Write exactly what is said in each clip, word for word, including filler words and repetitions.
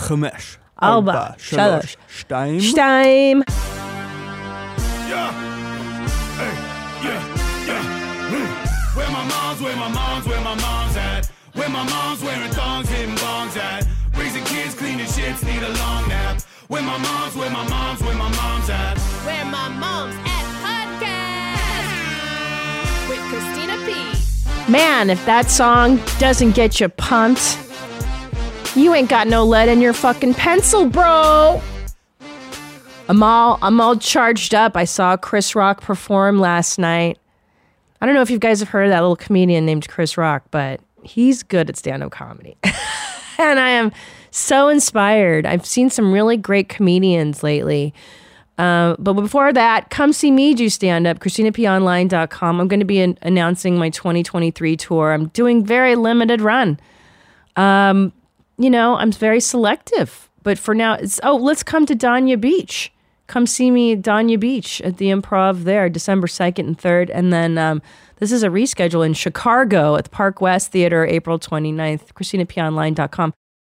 חמש, ארבע, שלוש, שתיים. שתיים. Where my mom's, where my mom's, where my mom's at. Where my mom's wearing thongs, hitting bongs at. Raising kids, cleaning shits, need a long nap. Where my mom's, where my mom's, where my mom's at. Where my mom's at podcast with Christina P. Man, if that song doesn't get you pumped, you ain't got no lead in your fucking pencil, bro. I'm all, I'm all charged up. I saw Chris Rock perform last night. I don't know if you guys have heard of that little comedian named Chris Rock, but he's good at stand-up comedy. And I am so inspired. I've seen some really great comedians lately. Uh, but before that, come see me do stand-up, christina p online dot com. I'm going to be an- announcing my twenty twenty-three tour. I'm doing very limited run. Um, you know, I'm very selective. But for now, it's, oh, let's come to Dania Beach. Come see me at Dania Beach at the Improv there, December second and third. And then um, this is a reschedule in Chicago at the Park West Theater, April twenty-ninth, christina p online dot com.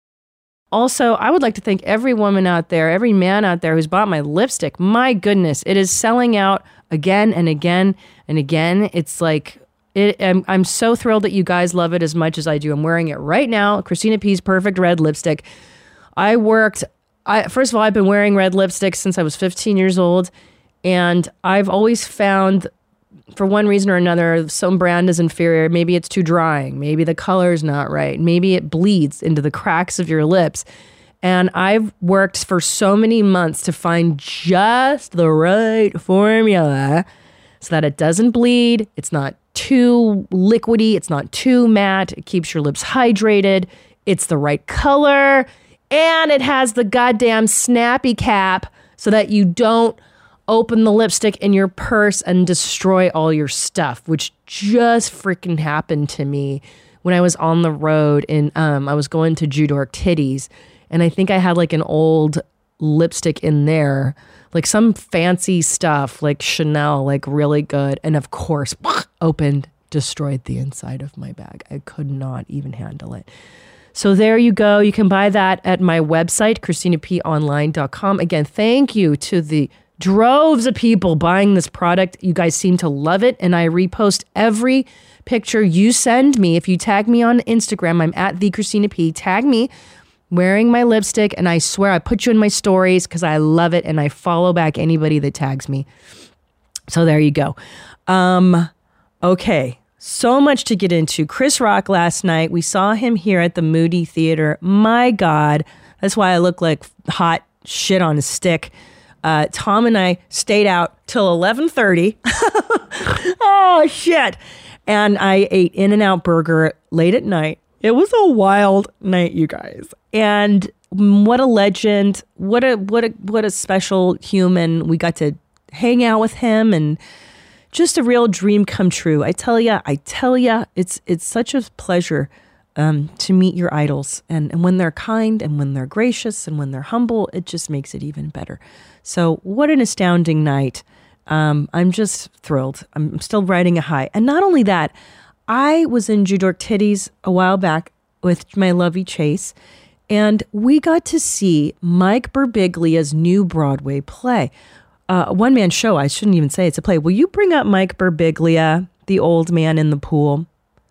Also, I would like to thank every woman out there, every man out there who's bought my lipstick. My goodness, it is selling out again and again and again. It's like, it, I'm, I'm so thrilled that you guys love it as much as I do. I'm wearing it right now, Christina P's Perfect Red Lipstick. I worked... I, first of all, I've been wearing red lipstick since I was fifteen years old, and I've always found, for one reason or another, some brand is inferior. Maybe it's too drying. Maybe the color's not right. Maybe it bleeds into the cracks of your lips. And I've worked for so many months to find just the right formula so that it doesn't bleed. It's not too liquidy. It's not too matte. It keeps your lips hydrated. It's the right color. And it has the goddamn snappy cap so that you don't open the lipstick in your purse and destroy all your stuff, which just freaking happened to me when I was on the road. And um, I was going to Judork Titties, and I think I had like an old lipstick in there, like some fancy stuff, like Chanel, like really good. And of course, opened, destroyed the inside of my bag. I could not even handle it. So there you go. You can buy that at my website, christina p online dot com. Again, thank you to the droves of people buying this product. You guys seem to love it, and I repost every picture you send me. If you tag me on Instagram, I'm at the Christina P. Tag me wearing my lipstick, and I swear I put you in my stories because I love it, and I follow back anybody that tags me. So there you go. Um, okay. So much to get into. Chris Rock last night. We saw him here at the Moody Theater. My God. That's why I look like hot shit on a stick. Uh, Tom and I stayed out till eleven thirty. Oh, shit. And I ate In-N-Out Burger late at night. It was a wild night, you guys. And what a legend. What a, what a, what a special human. We got to hang out with him, and just a real dream come true. I tell ya, I tell ya, it's it's such a pleasure um, to meet your idols. And, and when they're kind, and when they're gracious, and when they're humble, it just makes it even better. So what an astounding night. Um, I'm just thrilled. I'm still riding a high. And not only that, I was in Judork Titties a while back with my lovey Chase, and we got to see Mike Birbiglia's new Broadway play. Uh, a one-man show. I shouldn't even say it's a play. Will you bring up Mike Birbiglia, the old man in the pool?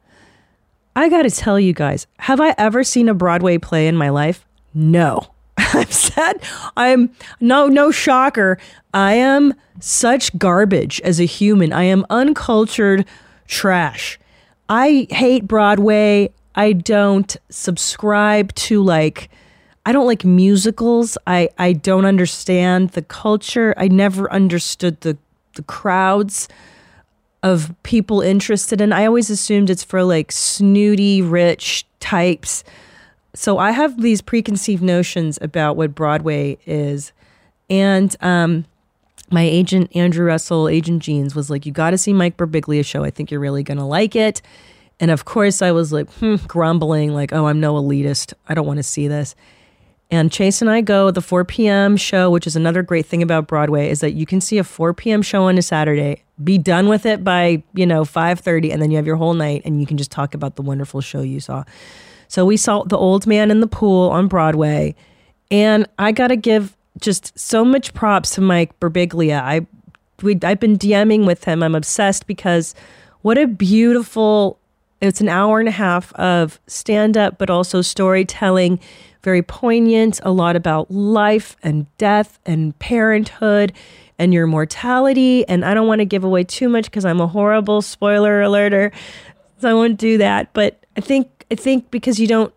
I got to tell you guys, have I ever seen a Broadway play in my life? No. I've said, I'm no, no shocker. I am such garbage as a human. I am uncultured trash. I hate Broadway. I don't subscribe to like, I don't like musicals. I, I don't understand the culture. I never understood the, the crowds of people interested in. I always assumed it's for like snooty, rich types. So I have these preconceived notions about what Broadway is. And um, my agent, Andrew Russell, Agent Jeans, was like, you got to see Mike Birbiglia's show. I think you're really going to like it. And of course I was like, hmm, grumbling, like, oh, I'm no elitist. I don't want to see this. And Chase and I go the four p.m. show, which is another great thing about Broadway, is that you can see a four p.m. show on a Saturday, be done with it by, you know, five thirty, and then you have your whole night and you can just talk about the wonderful show you saw. So we saw The Old Man in the Pool on Broadway, And I got to give just so much props to Mike Birbiglia. I, we, I've been DMing with him. I'm obsessed because what a beautiful, it's an hour and a half of stand-up, but also storytelling, very poignant, a lot about life and death and parenthood and your mortality. And I don't want to give away too much because I'm a horrible spoiler alerter, so I won't do that. But I think, I think because you don't,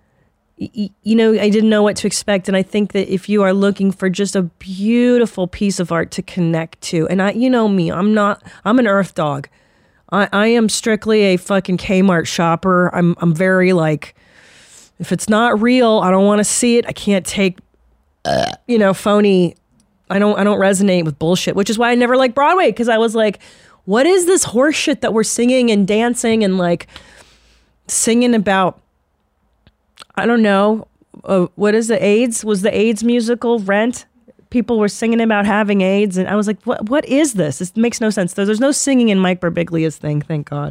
you know, I didn't know what to expect. And I think that if you are looking for just a beautiful piece of art to connect to, and I, you know me, I'm not, I'm an earth dog. I, I am strictly a fucking Kmart shopper. I'm, I'm very like, if it's not real, I don't want to see it. I can't take, uh, you know, phony. I don't, I don't resonate with bullshit, which is why I never liked Broadway. Cause I was like, what is this horse shit that we're singing and dancing and like singing about? I don't know. Uh, what is the AIDS? Was the AIDS musical Rent? People were singing about having AIDS. And I was like, what? What is this? This makes no sense. There's no singing in Mike Birbiglia's thing, thank God.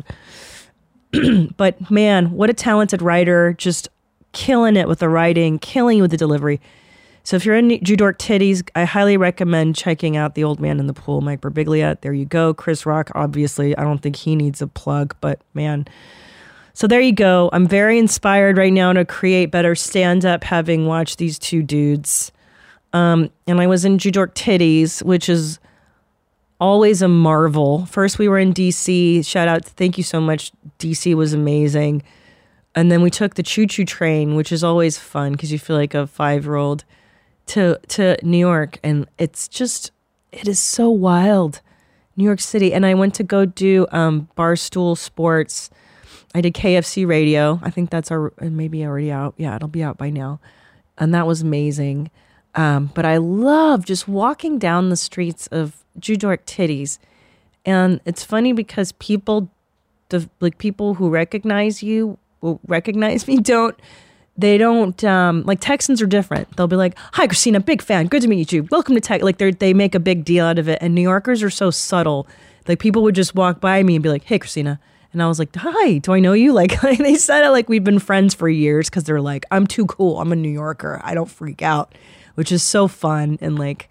But man, what a talented writer. Just killing it with the writing, killing it with the delivery. So if you're in New York Titties, I highly recommend checking out The Old Man in the Pool, Mike Birbiglia. There you go. Chris Rock, obviously. I don't think he needs a plug, but man. So there you go. I'm very inspired right now to create better stand-up, having watched these two dudes. Um, and I was in New York Titties, which is always a marvel. First, we were in D C. Shout out. Thank you so much. D C was amazing. And then we took the choo-choo train, which is always fun because you feel like a five-year-old, to, to New York. And it's just, it is so wild. New York City. And I went to go do um, Barstool Sports. I did K F C Radio. I think that's our, maybe already out. Yeah, it'll be out by now. And that was amazing. Um, but I love just walking down the streets of New York Titties. And it's funny because people, the, like people who recognize you, will recognize me, don't, they don't, um, like Texans are different. They'll be like, hi, Christina, big fan. Good to meet you. Welcome to Tech. Like they they make a big deal out of it. And New Yorkers are so subtle. Like people would just walk by me and be like, hey, Christina. And I was like, hi, do I know you? Like they said it like we've been friends for years because they're like, I'm too cool. I'm a New Yorker. I don't freak out, which is so fun and like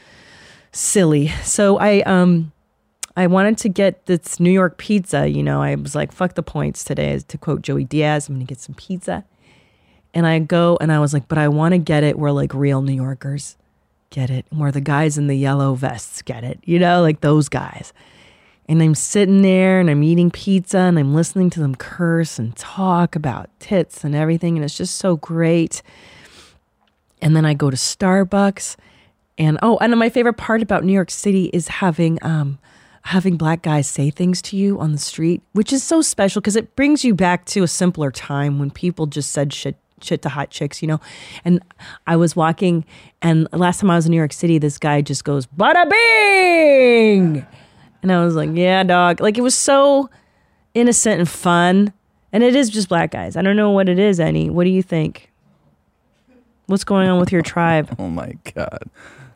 silly. So I um I wanted to get this New York pizza. You know, I was like, fuck the points today. To quote Joey Diaz, I'm going to get some pizza. And I go and I was like, but I want to get it where like real New Yorkers get it. Where the guys in the yellow vests get it. You know, like those guys. And I'm sitting there and I'm eating pizza and I'm listening to them curse and talk about tits and everything. And it's just so great. And then I go to Starbucks and, oh, and my favorite part about New York City is having, um, having black guys say things to you on the street, which is so special because it brings you back to a simpler time when people just said shit, shit to hot chicks, you know? And I was walking and last time I was in New York City, this guy just goes, bada bing! And I was like, yeah, dog. Like, it was so innocent and fun. And it is just black guys. I don't know what it is, Annie. What do you think? What's going on with your tribe? Oh, my God.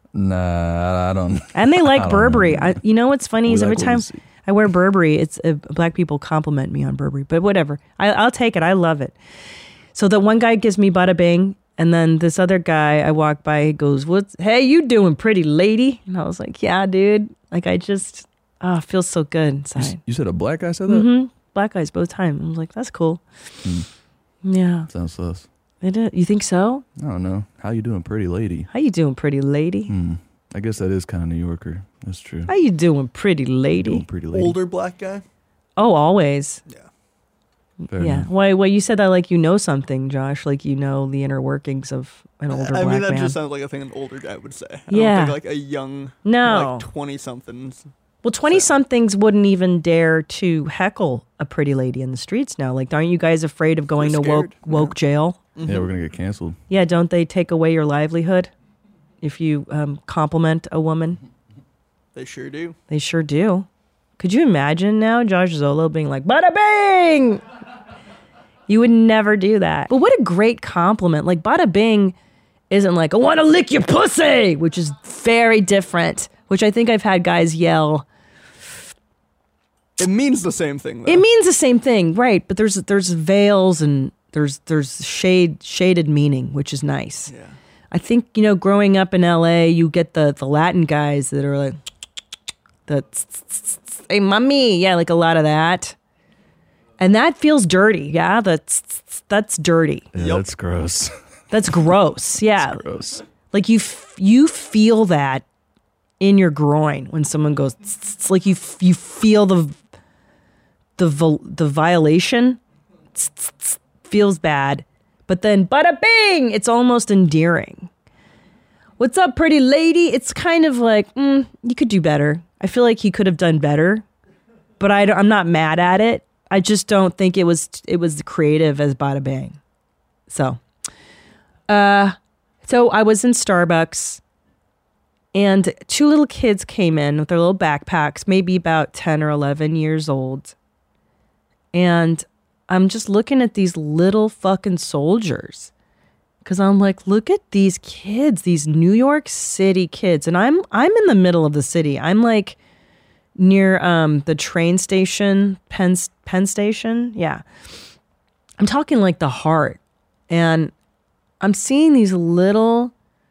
Nah, I don't. And they like Burberry. I, you know what's funny We is like every what time we see. I wear Burberry, it's uh, black people compliment me on Burberry. But whatever. I, I'll take it. I love it. So the one guy gives me bada bing. And then this other guy, I walk by, he goes, "What's, hey, you doing, pretty lady?" And I was like, yeah, dude. Like, I just... Oh, it feels so good You, inside. s- you said a black guy said that? Mm-hmm. Black guys both times. I was like, that's cool. Mm. Yeah. Sounds sus. It is. You think so? I don't know. How you doing, pretty lady? How you doing, pretty lady? Hmm. I guess that is kind of New Yorker. That's true. How you doing, pretty Doing lady? pretty lady. Older black guy. Oh, always. Yeah. Fair yeah. enough. Why? Well, you said that like you know something, Josh. Like you know the inner workings of an older I black mean, that man. just sounds like a thing an older guy would say. I Yeah. don't think like a young, No. like twenty-somethings. Well, twenty-somethings wouldn't even dare to heckle a pretty lady in the streets now. Like, aren't you guys afraid of going They're to woke, scared, woke yeah. jail? Yeah, we're gonna get canceled. Yeah, don't they take away your livelihood if you um, compliment a woman? They sure do. They sure do. Could you imagine now Josh Zolo being like, bada bing? You would never do that. But what a great compliment. Like, bada bing isn't like, I want to lick your pussy, which is very different, which I think I've had guys yell. It means the same thing, though. It means the same thing, right? But there's there's veils and there's there's shade shaded meaning, which is nice. Yeah. I think, you know, growing up in L A, you get the, the Latin guys that are like, the, hey, mommy. Yeah, like a lot of that. And that feels dirty. Yeah, that's, that's dirty. Yeah, Yep. that's gross. That's gross. Yeah. That's gross. Like you, f- you feel that in your groin when someone goes, it's like you, f- you feel the, the, vol- the violation feels bad, but then bada bing, it's almost endearing. What's up, pretty lady? It's kind of like, mm, you could do better. I feel like he could have done better, but I don't, I'm not mad at it. I just don't think it was, it was creative as bada bang. So, uh, so I was in Starbucks and two little kids came in with their little backpacks, maybe about ten or eleven years old. And I'm just looking at these little fucking soldiers because I'm like, look at these kids, these New York City kids. And I'm, I'm in the middle of the city. I'm like near, um, the train station, Penn, Penn Station. Yeah. I'm talking like the heart. And I'm seeing these little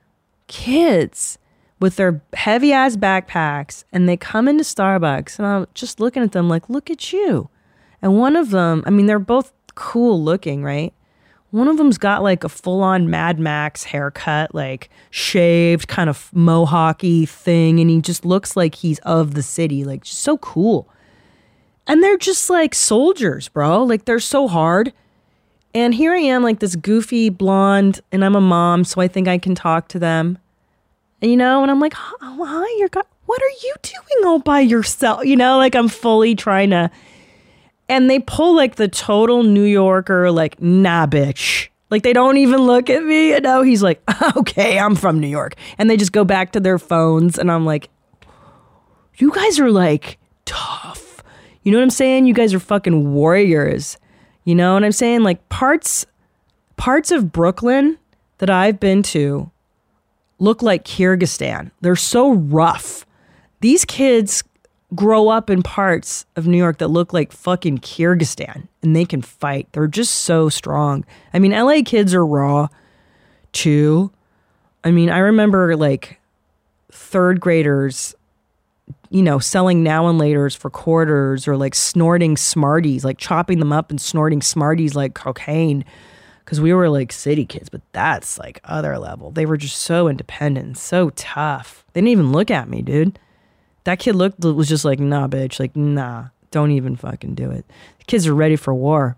kids with their heavy ass backpacks and they come into Starbucks and I'm just looking at them like, look at you. And one of them, I mean, they're both cool looking, right? One of them's got like a full on Mad Max haircut, like shaved kind of mohawky thing. And he just looks like he's of the city, like just so cool. And they're just like soldiers, bro. Like they're so hard. And here I am, like this goofy blonde, and I'm a mom, so I think I can talk to them. And, you know, and I'm like, oh, hi, you're, go- what are you doing all by yourself? You know, like I'm fully trying to, and they pull like the total New Yorker, like, nah, bitch. Like they don't even look at me, you know? He's like, okay, I'm from New York. And they just go back to their phones, and I'm like, you guys are like tough. You know what I'm saying? You guys are fucking warriors. You know what I'm saying? Like parts, parts of Brooklyn that I've been to look like Kyrgyzstan. They're so rough. These kids grow up in parts of New York that look like fucking Kyrgyzstan and they can fight. They're just so strong. I mean, L A kids are raw too. I mean, I remember like third graders, you know, selling now and laters for quarters or like snorting Smarties, like chopping them up and snorting Smarties like cocaine. Cause we were like city kids, but that's like other level. They were just so independent, so tough. They didn't even look at me, dude. That kid looked, was just like, nah, bitch. Like, nah, don't even fucking do it. The kids are ready for war.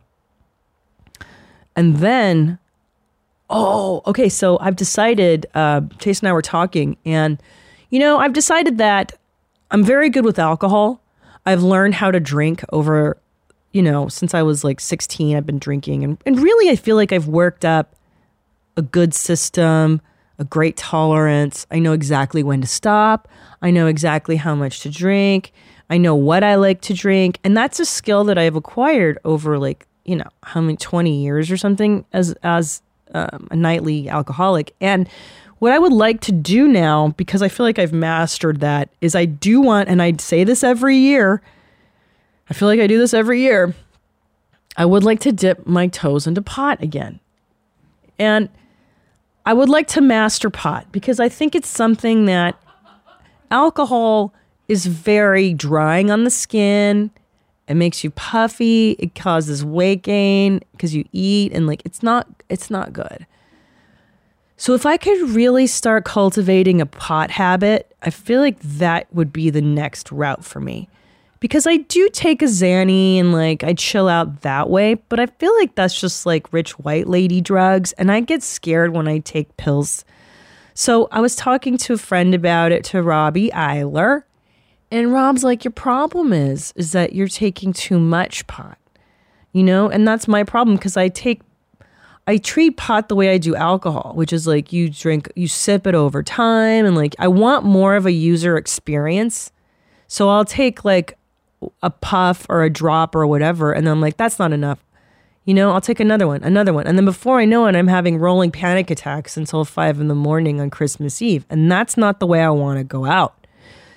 And then, oh, okay. So I've decided, uh, Chase and I were talking and, you know, I've decided that I'm very good with alcohol. I've learned how to drink over, you know, since I was like sixteen, I've been drinking. And, and really, I feel like I've worked up a good system, a great tolerance. I know exactly when to stop. I know exactly how much to drink. I know what I like to drink. And that's a skill that I've acquired over like, you know, how many, twenty years or something as, as um, a nightly alcoholic. And what I would like to do now, because I feel like I've mastered that, is I do want, and I say this every year, I feel like I do this every year, I would like to dip my toes into pot again. And I would like to master pot because I think it's something that alcohol is very drying on the skin. It makes you puffy. It causes weight gain because you eat and like, it's not, it's not good. So if I could really start cultivating a pot habit, I feel like that would be the next route for me. Because I do take a Xanny and like I chill out that way, but I feel like that's just like rich white lady drugs and I get scared when I take pills. So I was talking to a friend about it, to Robbie Eiler, and Rob's like, your problem is, is that you're taking too much pot, you know? And that's my problem because I take I treat pot the way I do alcohol, which is like you drink, you sip it over time. And like, I want more of a user experience. So I'll take like a puff or a drop or whatever. And then I'm like, that's not enough. You know, I'll take another one, another one. And then before I know it, I'm having rolling panic attacks until five in the morning on Christmas Eve. And that's not the way I want to go out.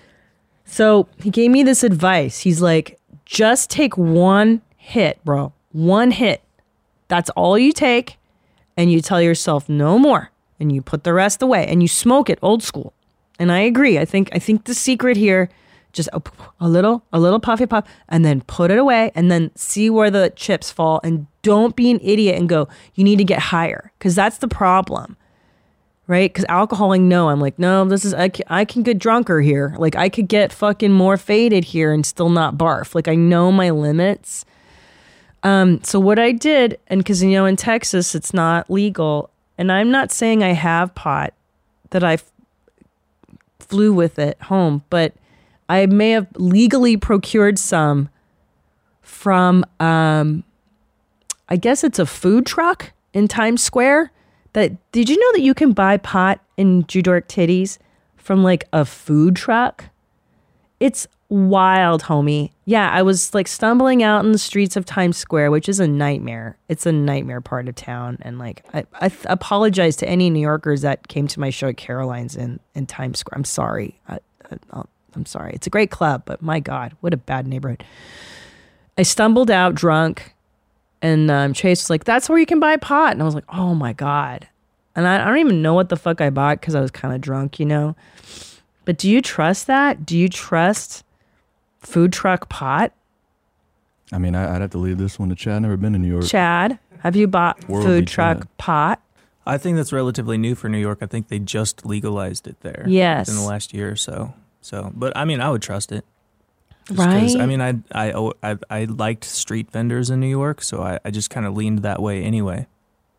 So he gave me this advice. He's like, just take one hit, bro. One hit. That's all you take. And you tell yourself no more. and you put the rest away and you smoke it old school. And I agree. I think I think the secret here, just a, a little, a little puffy puff, and then put it away, and then see where the chips fall, and don't be an idiot and go, you need to get higher, because that's the problem, right? Because alcohol, I know, I'm like, no, this is I can, I can get drunker here. Like I could get fucking more faded here and still not barf. Like I know my limits. Um, so what I did, and because you know in Texas it's not legal, and I'm not saying I have pot that I f- flew with it home, but I may have legally procured some from, um, I guess it's a food truck in Times Square. That did you know that you can buy pot in Judork Titties from like a food truck? It's wild, homie. Yeah, I was like stumbling out in the streets of Times Square, which is a nightmare. It's a nightmare part of town. And like, I, I th- apologize to any New Yorkers that came to my show at Caroline's in, in Times Square. I'm sorry. I, I, I'm sorry. It's a great club, but my God, what a bad neighborhood. I stumbled out drunk, and um, Chase was like, that's where you can buy pot. And I was like, oh my God. And I, I don't even know what the fuck I bought because I was kind of drunk, you know? But do you trust that? Do you trust food truck pot? I mean, I, I'd have to leave this one to Chad. I've never been to New York. Chad, have you bought Worldly food truck Chad. pot? I think that's relatively new for New York. I think they just legalized it there. Yes. In the last year or so. So, but I mean, I would trust it. Just Right. 'cause, I mean, I, I, I, I liked street vendors in New York, so I, I just kind of leaned that way anyway.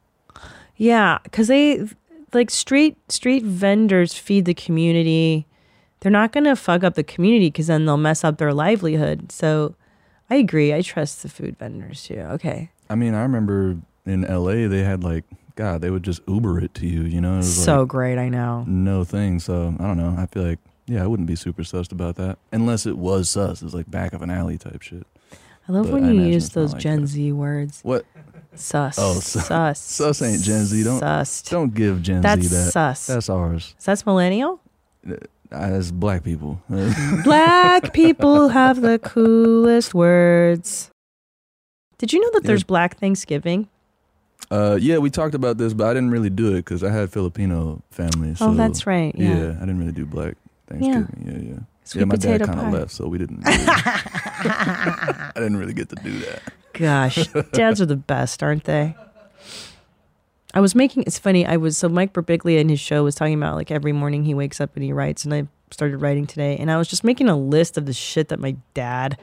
Yeah, because they, like street street vendors feed the community. They're not going to fuck up the community because then they'll mess up their livelihood. So I agree. I trust the food vendors too. Okay. I mean, I remember in L A they had like, God, they would just Uber it to you, you know? It was So like great. I know. no thing. So I don't know. I feel like, yeah, I wouldn't be super sussed about that. Unless it was sus. It was like back of an alley type shit. I love But when I you imagine use it's not those like Gen that. Z words. What? Sus. Oh, sus. sus. Sus ain't Gen Z. Don't Sussed. don't give Gen That's Z that. sus. That's ours. That's millennial? As black people. Black people have the coolest words. Did you know that there's Yeah. Black Thanksgiving? Uh, yeah, we talked about this, but I didn't really do it because I had Filipino family. So, Oh, that's right. Yeah. Yeah, I didn't really do black Thanksgiving. Yeah, yeah. Sweet yeah, my dad potato kind of pie. left, so we didn't. Really, I didn't really get to do that. Gosh, dads are the best, aren't they? I was making, it's funny, I was, so Mike Birbiglia in his show was talking about like every morning he wakes up and he writes, and I started writing today, and I was just making a list of the shit that my dad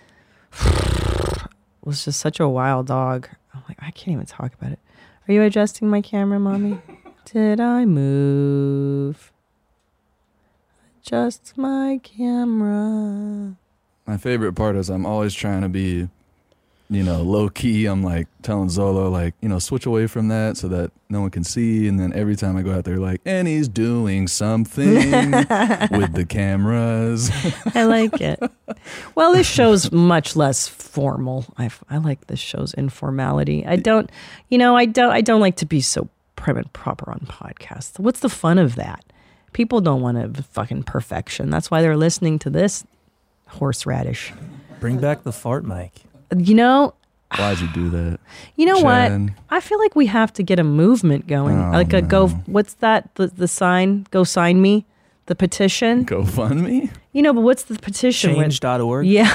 was just such a wild dog. I'm like, I can't even talk about it. Are you adjusting my camera, Mommy? Did I move? Adjust my camera. My favorite part is I'm always trying to be, you know, low key. I'm like telling Zolo, like, you know, switch away from that so that no one can see. And then every time I go out there, like, and he's doing something with the cameras. I like it. Well, this show's much less formal. I, I like this show's informality. I don't, you know, I don't, I don't like to be so prim and proper on podcasts. What's the fun of that? People don't want to fucking perfection. That's why they're listening to this horseradish. Bring back the fart mic. You know, Why'd you do that? you know Chad. what? I feel like we have to get a movement going. Oh, like a go, no. what's that? The, the sign, go sign me, the petition. Go fund me? You know, but what's the petition? where- Change dot org. Yeah.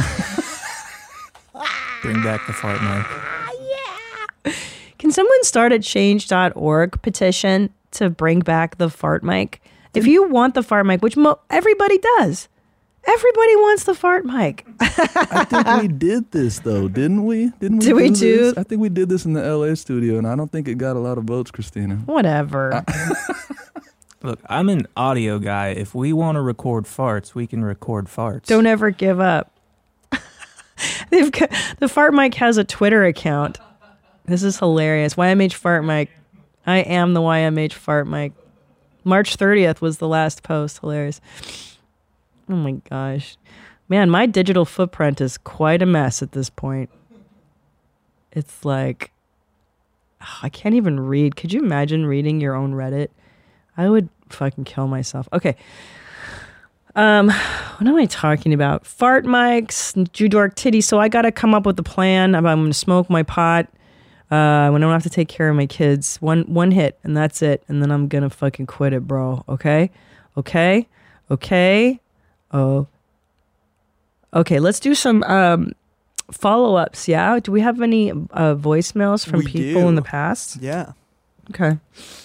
Bring back the fart mic. Can someone start a change dot org petition to bring back the fart mic? If you want the fart mic, which mo- everybody does. Everybody wants the fart mic. I think we did this though, didn't we? Didn't we? Did we do- this? I think we did this in the L A studio, and I don't think it got a lot of votes, Christina. Whatever. Look, I'm an audio guy. If we want to record farts, we can record farts. Don't ever give up. They've got, the fart mic has a Twitter account. This is hilarious. Y M H fart mic. I am the Y M H fart mic. March thirtieth was the last post. Hilarious. Oh my gosh. Man, my digital footprint is quite a mess at this point. It's like, oh, I can't even read. Could you imagine reading your own Reddit? I would fucking kill myself. Okay. Um, what am I talking about? Fart mics, Judork titty. So I got to come up with a plan. I'm, I'm going to smoke my pot. Uh, when I don't have to take care of my kids. One one hit, and that's it. And then I'm gonna fucking quit it, bro. Okay? Okay? Okay? Oh. Okay, let's do some um, follow-ups, yeah? Do we have any uh, voicemails from We people do. in the past? Yeah. Okay.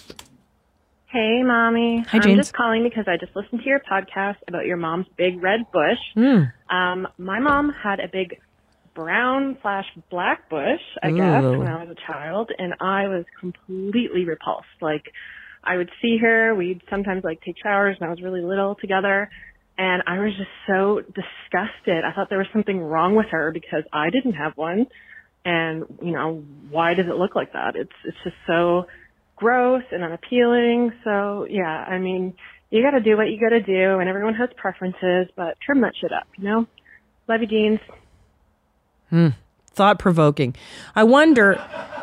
Hey, Mommy. Hi, I'm James. just calling because I just listened to your podcast about your mom's big red bush. Mm. Um, my mom had a big brown slash black bush, I guess, Ooh. when I was a child, and I was completely repulsed. Like, I would see her, we'd sometimes, like, take showers when I was really little together, and I was just so disgusted. I thought there was something wrong with her because I didn't have one, and, you know, why does it look like that? It's, it's just so gross and unappealing. So yeah, I mean, you got to do what you got to do, and everyone has preferences, but trim that shit up, you know? Love you, Deans. Hmm. Thought provoking. I wonder.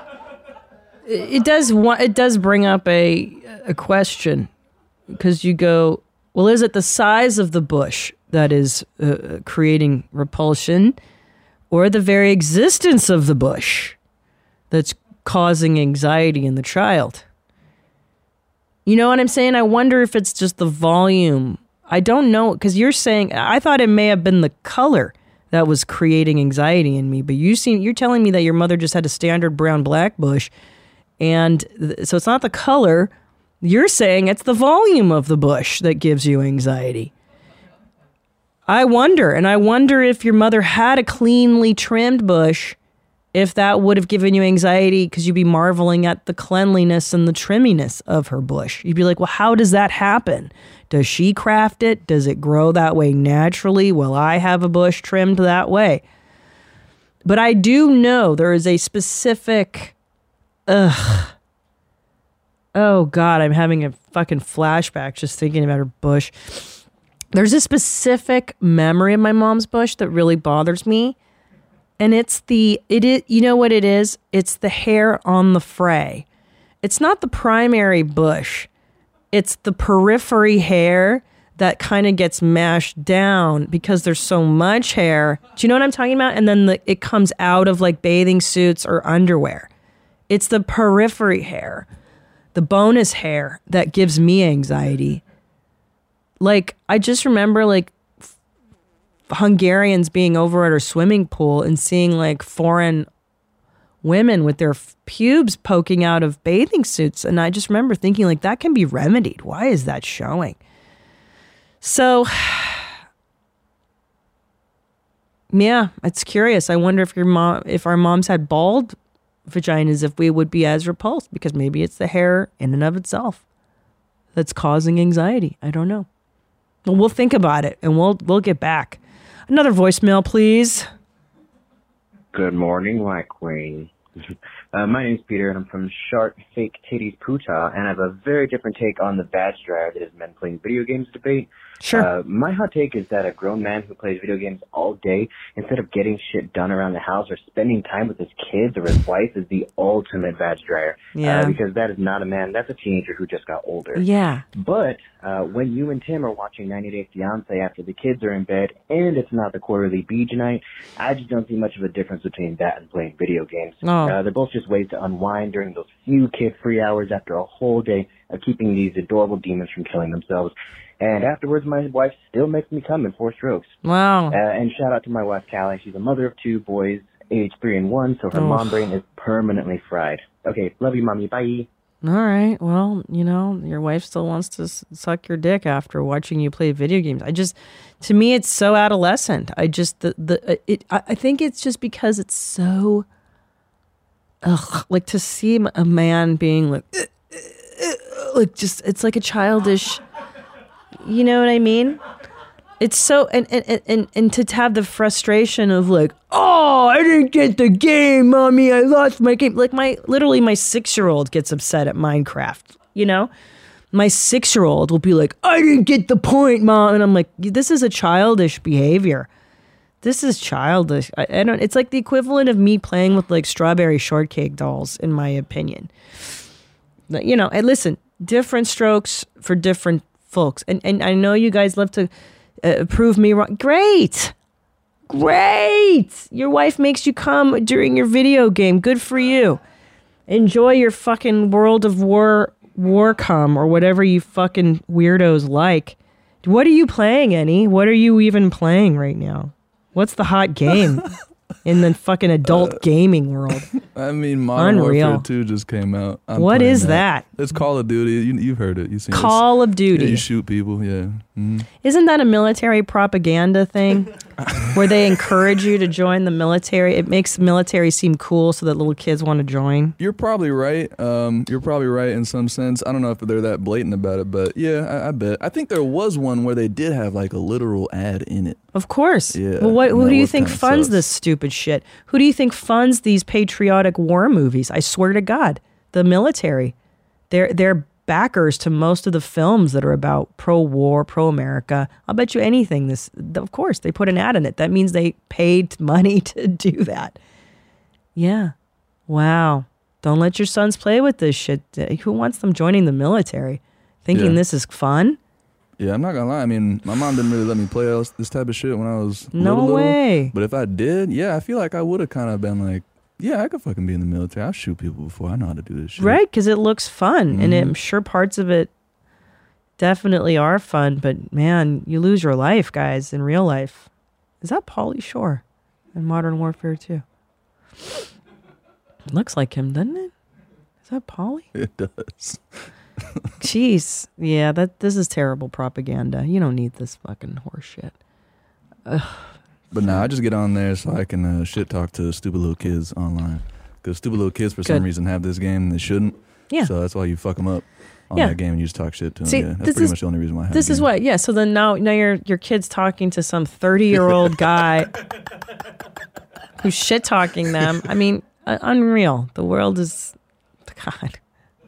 It does. It does bring up a a question, because you go, well, is it the size of the bush that is uh, creating repulsion, or the very existence of the bush that's causing anxiety in the child? You know what I'm saying? I wonder if it's just the volume. I don't know, because you're saying, I thought it may have been the color that was creating anxiety in me, but you seem, you're telling me that your mother just had a standard brown black bush, and th- so it's not the color. You're saying it's the volume of the bush that gives you anxiety. I wonder, and I wonder if your mother had a cleanly trimmed bush, if that would have given you anxiety, because you'd be marveling at the cleanliness and the trimminess of her bush. You'd be like, well, how does that happen? Does she craft it? Does it grow that way naturally? Well, I have a bush trimmed that way. But I do know there is a specific, ugh. Oh, God, I'm having a fucking flashback just thinking about her bush. There's a specific memory of my mom's bush that really bothers me. And it's the, it is, you know what it is? It's the hair on the fray. It's not the primary bush. It's the periphery hair that kind of gets mashed down because there's so much hair. Do you know what I'm talking about? And then the, it comes out of like bathing suits or underwear. It's the periphery hair, the bonus hair that gives me anxiety. Like, I just remember like Hungarians being over at our swimming pool and seeing like foreign women with their f- pubes poking out of bathing suits. And I just remember thinking like, that can be remedied. Why is that showing? So, yeah, it's curious. I wonder if your mom, if our moms had bald vaginas, if we would be as repulsed, because maybe it's the hair in and of itself that's causing anxiety. I don't know. Well, we'll think about it and we'll we'll get back. Another voicemail, please. Good morning, White Queen. Uh, my name's Peter, and I'm from Shark Fake Titties Puta, and I have a very different take on the badge dryer that is men playing video games debate. Sure. Uh, my hot take is that a grown man who plays video games all day, instead of getting shit done around the house or spending time with his kids or his wife, is the ultimate badge dryer. Yeah. Uh, because that is not a man, that's a teenager who just got older. Yeah. But uh, when you and Tim are watching ninety Day Fiancé after the kids are in bed, and it's not the quarterly beach night, I just don't see much of a difference between that and playing video games. Oh. Uh, they're both just ways to unwind during those few kid-free hours after a whole day of keeping these adorable demons from killing themselves. And afterwards, my wife still makes me come in four strokes. Wow. Uh, and shout out to my wife, Callie. She's a mother of two boys, age three and one, so her Oof. mom brain is permanently fried. Okay, love you, Mommy. Bye. All right. Well, you know, your wife still wants to s- suck your dick after watching you play video games. I just, to me, it's so adolescent. I just, the, the, uh, it, I I think it's just because it's so, ugh, like to see a man being like, uh, uh, uh, like just, it's like a childish, you know what I mean? It's so, and, and, and, and to have the frustration of like, oh, I didn't get the game, Mommy, I lost my game. Like my, literally my six-year-old gets upset at Minecraft, you know? My six-year-old will be like, I didn't get the point, Mom. And I'm like, this is a childish behavior. This is childish. I, I don't, it's like the equivalent of me playing with like strawberry shortcake dolls, in my opinion. But, you know, and listen, different strokes for different folks. And, and I know you guys love to uh, prove me wrong. Great. Great. Your wife makes you come during your video game. Good for you. Enjoy your fucking World of War Warcom or whatever you fucking weirdos like. What are you playing, Annie? What are you even playing right now? What's the hot game in the fucking adult uh, gaming world? I mean, Modern Unreal. Warfare two just came out. I'm what is that. that? It's Call of Duty. You, you've heard it. You've seen Call it. of Duty. Yeah, you shoot people, yeah. Mm-hmm. Isn't that a military propaganda thing where they encourage you to join the military? It makes military seem cool so that little kids want to join. You're probably right. Um, you're probably right in some sense. I don't know if they're that blatant about it, but yeah, I, I bet. I think there was one where they did have like a literal ad in it. Of course. Yeah. Well, what, who do you think funds sus. this stupid shit? Who do you think funds these patriotic war movies? I swear to God, the military. They're they're backers to most of the films that are about pro-war, pro-America. I'll bet you anything. This, of course, they put an ad in it. That means they paid money to do that. Yeah. Wow. Don't let your sons play with this shit. Who wants them joining the military? Thinking Yeah. this is fun? Yeah, I'm not gonna lie. I mean, my mom didn't really let me play else- this type of shit when I was No little, little. way. But if I did, yeah, I feel like I would have kind of been like, yeah, I could fucking be in the military. I'll shoot people before. I know how to do this shit. Right, because it looks fun. Mm-hmm. And I'm sure parts of it definitely are fun. But man, you lose your life, guys, in real life. Is that Pauly Shore in Modern Warfare two? Looks like him, doesn't it? Is that Pauly? It does. Jeez. Yeah, that this is terrible propaganda. You don't need this fucking horse shit. Ugh. But nah, I just get on there so I can uh, shit talk to stupid little kids online. Because stupid little kids, for Good. some reason, have this game and they shouldn't. Yeah. So that's why you fuck them up on Yeah. that game and you just talk shit to them. See, yeah, that's this pretty is- much the only reason why I have This the is game. what, yeah. So then now, now your your kid's talking to some thirty-year-old guy who's shit talking them. I mean, uh, unreal. The world is, God,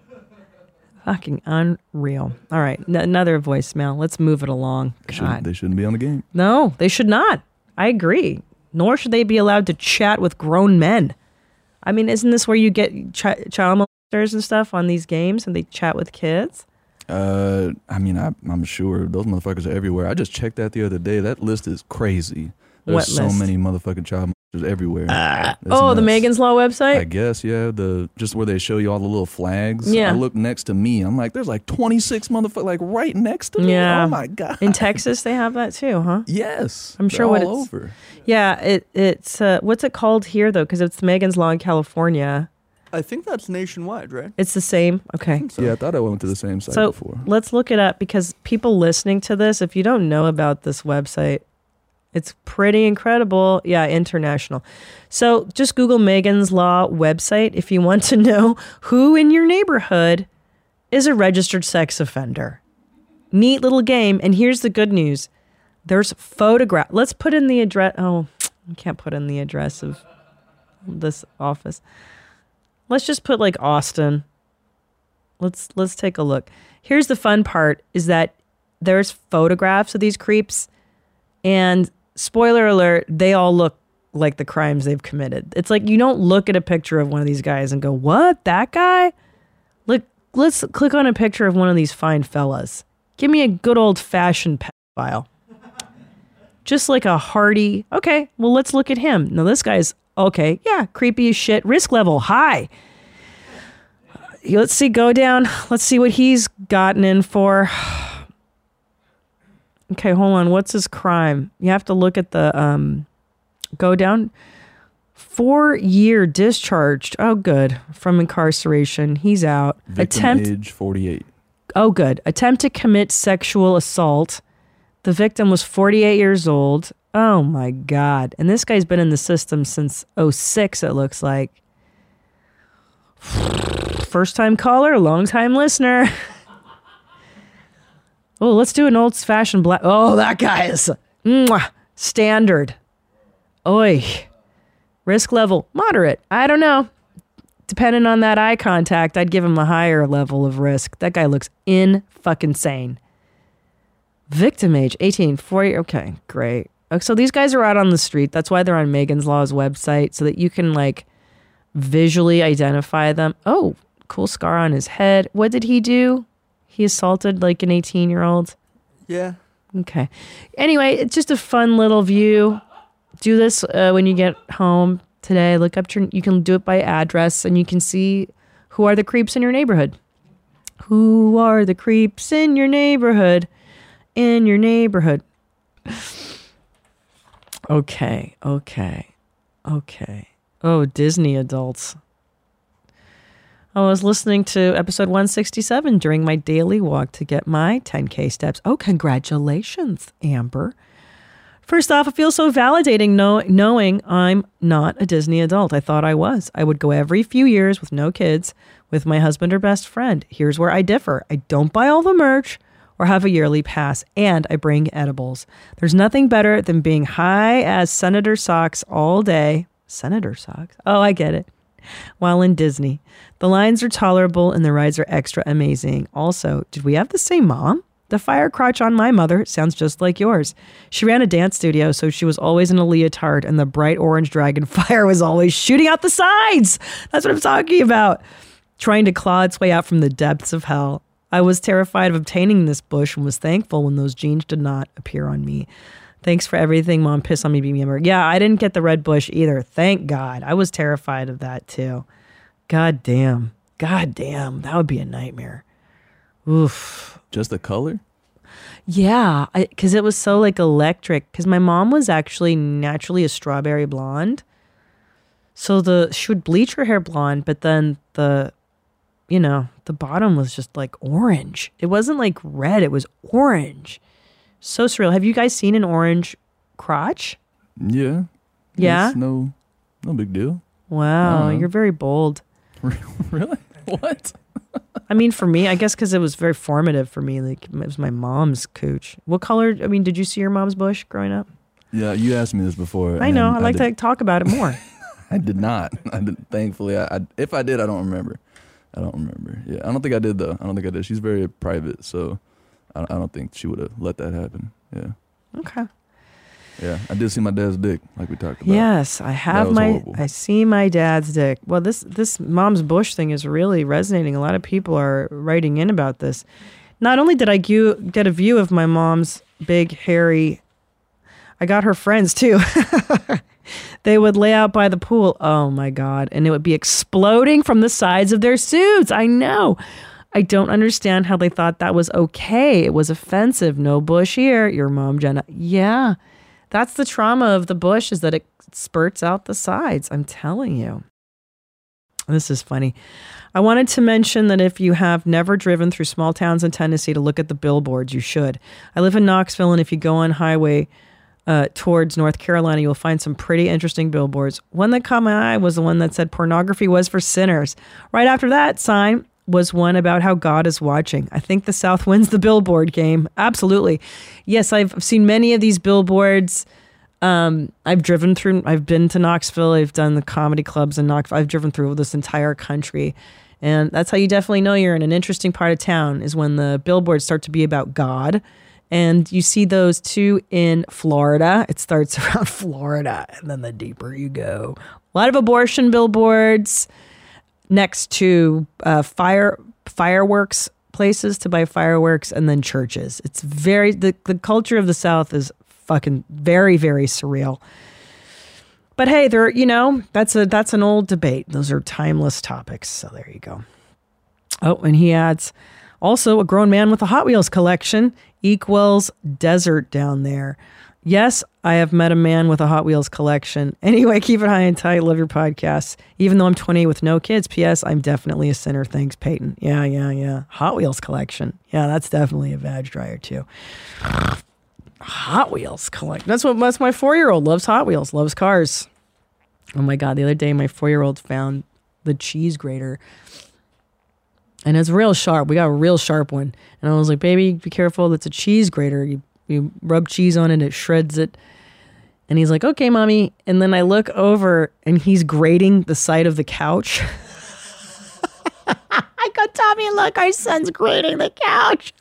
fucking unreal. All right, n- another voicemail. Let's move it along. They shouldn't, God, they shouldn't be on the game. no, they should not. I agree. Nor should they be allowed to chat with grown men. I mean, isn't this where you get ch- child molesters and stuff on these games and they chat with kids? Uh, I mean, I, I'm sure those motherfuckers are everywhere. I just checked that the other day. That list is crazy. There's What so list? many motherfucking child molesters everywhere. That's Oh, the nuts. Megan's Law website? I guess, yeah. The just where they show you all the little flags. Yeah. I look next to me. I'm like, there's like twenty-six motherfuckers like right next to me. Yeah. Oh my god. In Texas, they have that too, huh? Yes. I'm They're sure what all it's- over. Yeah, it it's uh, what's it called here though? Because it's Megan's Law in California. I think that's nationwide, right? It's the same. Okay, So- Yeah, I thought I went to the same site so before. let's look it up because people listening to this, if you don't know about this website, it's pretty incredible. Yeah, international. So just Google Megan's Law website if you want to know who in your neighborhood is a registered sex offender. Neat little game. And here's the good news. There's photograph. Let's put in the address. Oh, I can't put in the address of this office. Let's just put like Austin. Let's let's take a look. Here's the fun part is that there's photographs of these creeps and spoiler alert, they all look like the crimes they've committed. It's like you don't look at a picture of one of these guys and go, "What? That guy?" Look, let's click on a picture of one of these fine fellas. Give me a good old-fashioned pedophile. Just like a hearty, okay, well, let's look at him. Now, this guy's, okay, yeah, creepy as shit. Risk level high. Let's see, go down. Let's see what he's gotten in for. Okay, hold on. What's his crime? You have to look at the, um, go down. Four year discharged. Oh, good. From incarceration. He's out. Victim Attempt. age forty-eight. Oh, good. Attempt to commit sexual assault. The victim was forty-eight years old. Oh, my God. And this guy's been in the system since oh six, it looks like. First time caller, long time listener. Oh, let's do an old fashioned black. Oh, that guy is mwah, standard. Oi. Risk level, moderate. I don't know. Depending on that eye contact, I'd give him a higher level of risk. That guy looks in fucking sane. Victim age, eighteen, forty. Okay, great. Oh, so these guys are out on the street. That's why they're on Megan's Law's website, so that you can like visually identify them. Oh, cool scar on his head. What did he do? He assaulted like an eighteen-year-old. Yeah. Okay. Anyway, it's just a fun little view. Do this uh, when you get home today. Look up your, you can do it by address and you can see Who are the creeps in your neighborhood? Who are the creeps in your neighborhood? In your neighborhood. Okay, okay, okay. Oh, Disney adults. I was listening to episode one sixty-seven during my daily walk to get my ten K steps. Oh, congratulations, Amber. First off, it feels so validating know, knowing I'm not a Disney adult. I thought I was. I would go every few years with no kids with my husband or best friend. Here's where I differ. I don't buy all the merch or have a yearly pass, and I bring edibles. There's nothing better than being high as Senator Socks all day. Senator Socks? Oh, I get it. While in Disney. The lines are tolerable and the rides are extra amazing. Also, did we have the same mom? The fire crotch on my mother sounds just like yours. She ran a dance studio, so she was always in a leotard, and the bright orange dragon fire was always shooting out the sides. That's what I'm talking about. Trying to claw its way out from the depths of hell. I was terrified of obtaining this bush and was thankful when those jeans did not appear on me. Thanks for everything, Mom. Piss on me, be member. Yeah, I didn't get the red bush either. Thank God. I was terrified of that too. God damn. God damn. That would be a nightmare. Oof. Just the color? Yeah, because it was so like electric. Because my mom was actually naturally a strawberry blonde. So the she would bleach her hair blonde, but then the, you know, the bottom was just like orange. It wasn't like red. It was orange. So surreal. Have you guys seen an orange crotch? Yeah. Yeah? It's no, no big deal. Wow, you're very bold. Really? What? I mean, for me, I guess because it was very formative for me. Like, it was my mom's cooch. What color? I mean, did you see your mom's bush growing up? Yeah, you asked me this before. I know. I like did, to talk about it more. I did not. I did, thankfully, I, I if I did, I don't remember. I don't remember. Yeah, I don't think I did though. I don't think I did. She's very private, so I, I don't think she would have let that happen. Yeah. Okay. Yeah, I did see my dad's dick, like we talked about. Yes, I have my. horrible. I see my dad's dick. Well, this this mom's bush thing is really resonating. A lot of people are writing in about this. Not only did I gu- get a view of my mom's big hairy, I got her friends too. They would lay out by the pool. Oh my God. And it would be exploding from the sides of their suits. I know. I don't understand how they thought that was okay. It was offensive. No bush here. Your mom, Jenna. Yeah. That's the trauma of the bush, is that it spurts out the sides. I'm telling you. This is funny. I wanted to mention that if you have never driven through small towns in Tennessee to look at the billboards, you should. I live in Knoxville, and if you go on highway uh, towards North Carolina, you'll find some pretty interesting billboards. One that caught my eye was the one that said pornography was for sinners. Right after that sign was one about how God is watching. I think the South wins the billboard game. Absolutely. Yes, I've seen many of these billboards. Um, I've driven through, I've been to Knoxville. I've done the comedy clubs in Knoxville. I've driven through this entire country. And that's how you definitely know you're in an interesting part of town, is when the billboards start to be about God. And you see those too in Florida. It starts around Florida, and then the deeper you go. A lot of abortion billboards next to uh, fire fireworks places to buy fireworks, and then churches. It's very, the, the culture of the South is fucking very, very surreal. But hey, there, you know, that's a that's an old debate. Those are timeless topics. So there you go. Oh, and he adds, also a grown man with a Hot Wheels collection equals desert down there. Yes, I have met a man with a Hot Wheels collection. Anyway, keep it high and tight. Love your podcasts. Even though I'm twenty with no kids. P S. I'm definitely a sinner. Thanks, Peyton. Yeah, yeah, yeah. Hot Wheels collection. Yeah, that's definitely a vag dryer too. Hot Wheels collection. That's what that's my four-year-old loves. Hot Wheels, loves cars. Oh my God! The other day, my four-year-old found the cheese grater, and it's real sharp. We got a real sharp one, and I was like, "Baby, be careful! That's a cheese grater. You you rub cheese on it, it shreds it." And he's like, "Okay, mommy." And then I look over, and he's grating the side of the couch. I go, "Tommy, look, our son's grating the couch."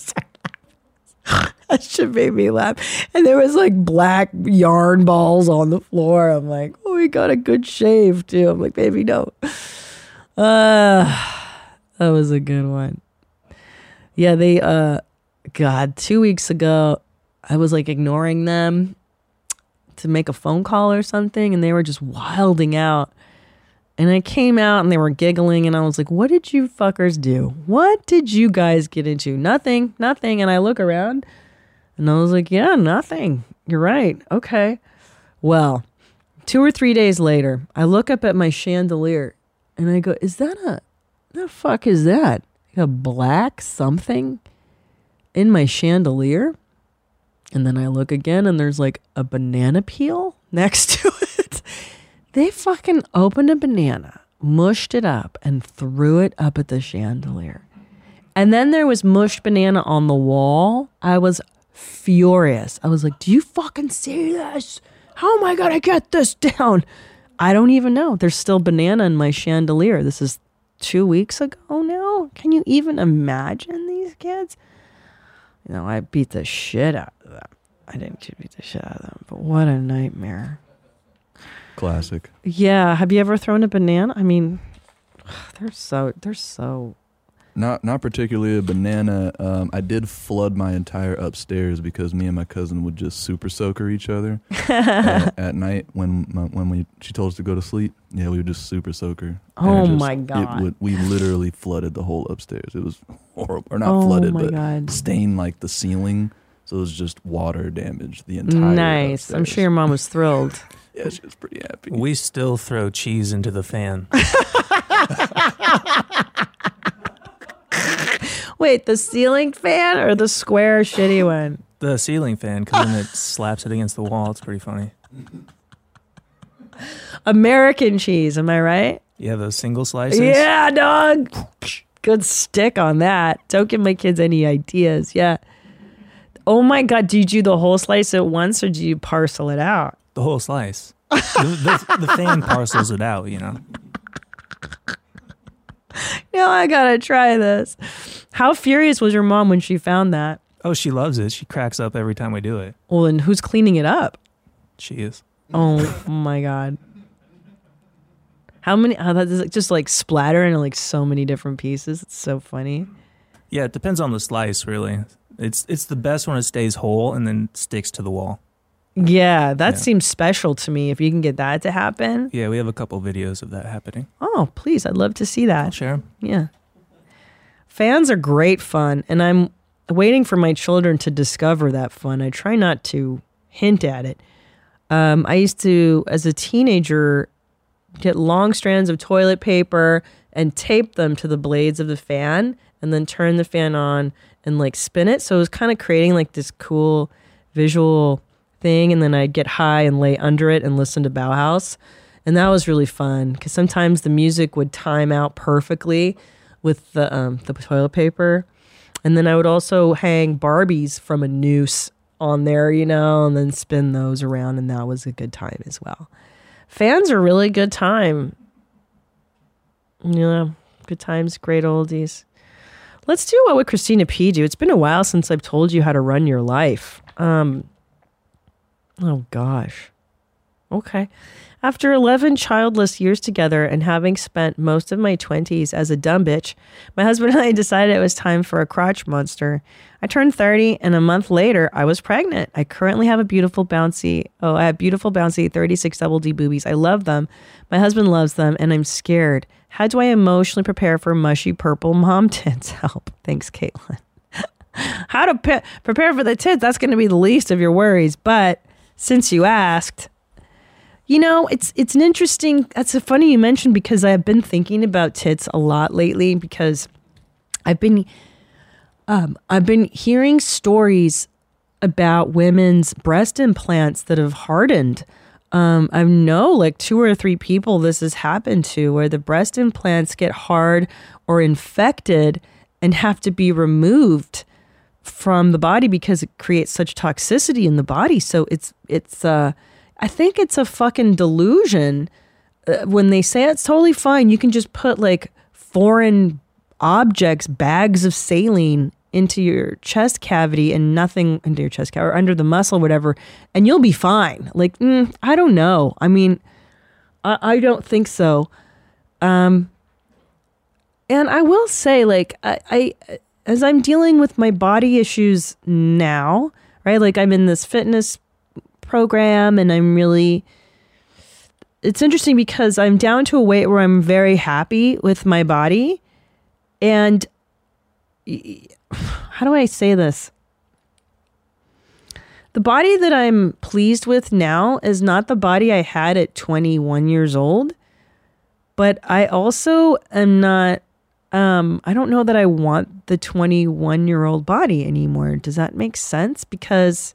That shit made me laugh. And there was like black yarn balls on the floor. I'm like, oh, he got a good shave too. I'm like, baby, no. Uh, that was a good one. Yeah, they, uh, God, two weeks ago, I was like ignoring them to make a phone call or something, and they were just wilding out. And I came out and they were giggling and I was like, what did you fuckers do? What did you guys get into? Nothing, nothing. And I look around and I was like, yeah, nothing. You're right. Okay. Well, two or three days later, I look up at my chandelier and I go, is that a, the fuck is that? A black something in my chandelier? And then I look again and there's like a banana peel next to it. They fucking opened a banana, mushed it up, and threw it up at the chandelier. And then there was mushed banana on the wall. I was furious. I was like, do you fucking see this? How am I going to get this down? I don't even know. There's still banana in my chandelier. This is two weeks ago now. Can you even imagine these kids? You know, I beat the shit out of them. I didn't beat the shit out of them, but what a nightmare. Classic. Yeah. Have you ever thrown a banana? I mean, they're so, they're so. Not not particularly a banana. Um, I did flood my entire upstairs because me and my cousin would just super soaker each other uh, at night when my, when we she told us to go to sleep. Yeah, we would just super soaker. Oh just, my God. It would, we literally flooded the whole upstairs. It was horrible. Or not Oh flooded, my but God. stained like the ceiling. So it was just water damage the entire Nice. upstairs. I'm sure your mom was thrilled. Yeah, she was pretty happy. We still throw cheese into the fan. Wait, the ceiling fan or the square shitty one? The ceiling fan, because then it slaps it against the wall. It's pretty funny. American cheese, am I right? Yeah, those single slices. Yeah, dog. Good stick on that. Don't give my kids any ideas. Yeah. Oh my God, do you do the whole slice at once or do you parcel it out? The whole slice. the, the, the fan parcels it out, you know. No, I gotta try this. How furious was your mom when she found that? Oh, she loves it. She cracks up every time we do it. Well, and who's cleaning it up? She is. Oh my God. How many? How that does it just like splatter into like so many different pieces? It's so funny. Yeah, it depends on the slice, really. It's it's the best when it stays whole and then sticks to the wall. Yeah, that Yeah. seems special to me. If you can get that to happen. Yeah, we have a couple videos of that happening. Oh, please. I'd love to see that. I'll share 'em. Yeah. Fans are great fun, and I'm waiting for my children to discover that fun. I try not to hint at it. Um, I used to, as a teenager, get long strands of toilet paper and tape them to the blades of the fan and then turn the fan on and like spin it. So it was kind of creating like this cool visual thing. And then I'd get high and lay under it and listen to Bauhaus. And that was really fun because sometimes the music would time out perfectly with the um, the toilet paper. And then I would also hang Barbies from a noose on there, you know, and then spin those around. And that was a good time as well. Fans are really good time. You know, good times, great oldies. Let's do what would Christina P do. It's been a while since I've told you how to run your life. Um, oh, gosh. Okay. After eleven childless years together and having spent most of my twenties as a dumb bitch, my husband and I decided it was time for a crotch monster. I turned thirty, and a month later, I was pregnant. I currently have a beautiful bouncy, oh, I have beautiful bouncy thirty-six double D boobies. I love them. My husband loves them, and I'm scared. How do I emotionally prepare for mushy purple mom tits? Help. Thanks, Caitlin. How to pe- prepare for the tits, that's going to be the least of your worries. But since you asked, you know, it's it's an interesting, that's a funny you mentioned because I've been thinking about tits a lot lately because I've been, um, I've been hearing stories about women's breast implants that have hardened. Um, I know like two or three people this has happened to where the breast implants get hard or infected and have to be removed from the body because it creates such toxicity in the body. So it's, it's, uh, I think it's a fucking delusion uh, when they say it's totally fine. You can just put like foreign objects, bags of saline into your chest cavity and nothing into your chest cavity or under the muscle, whatever, and you'll be fine. Like, mm, I don't know. I mean, I, I don't think so. Um, and I will say, like, I, I, as I'm dealing with my body issues now, right? Like I'm in this fitness program and I'm really it's interesting because I'm down to a weight where I'm very happy with my body. And how do I say this? The body that I'm pleased with now is not the body I had at twenty-one years old. But I also am not, um, I don't know that I want the twenty-one-year-old body anymore. Does that make sense? Because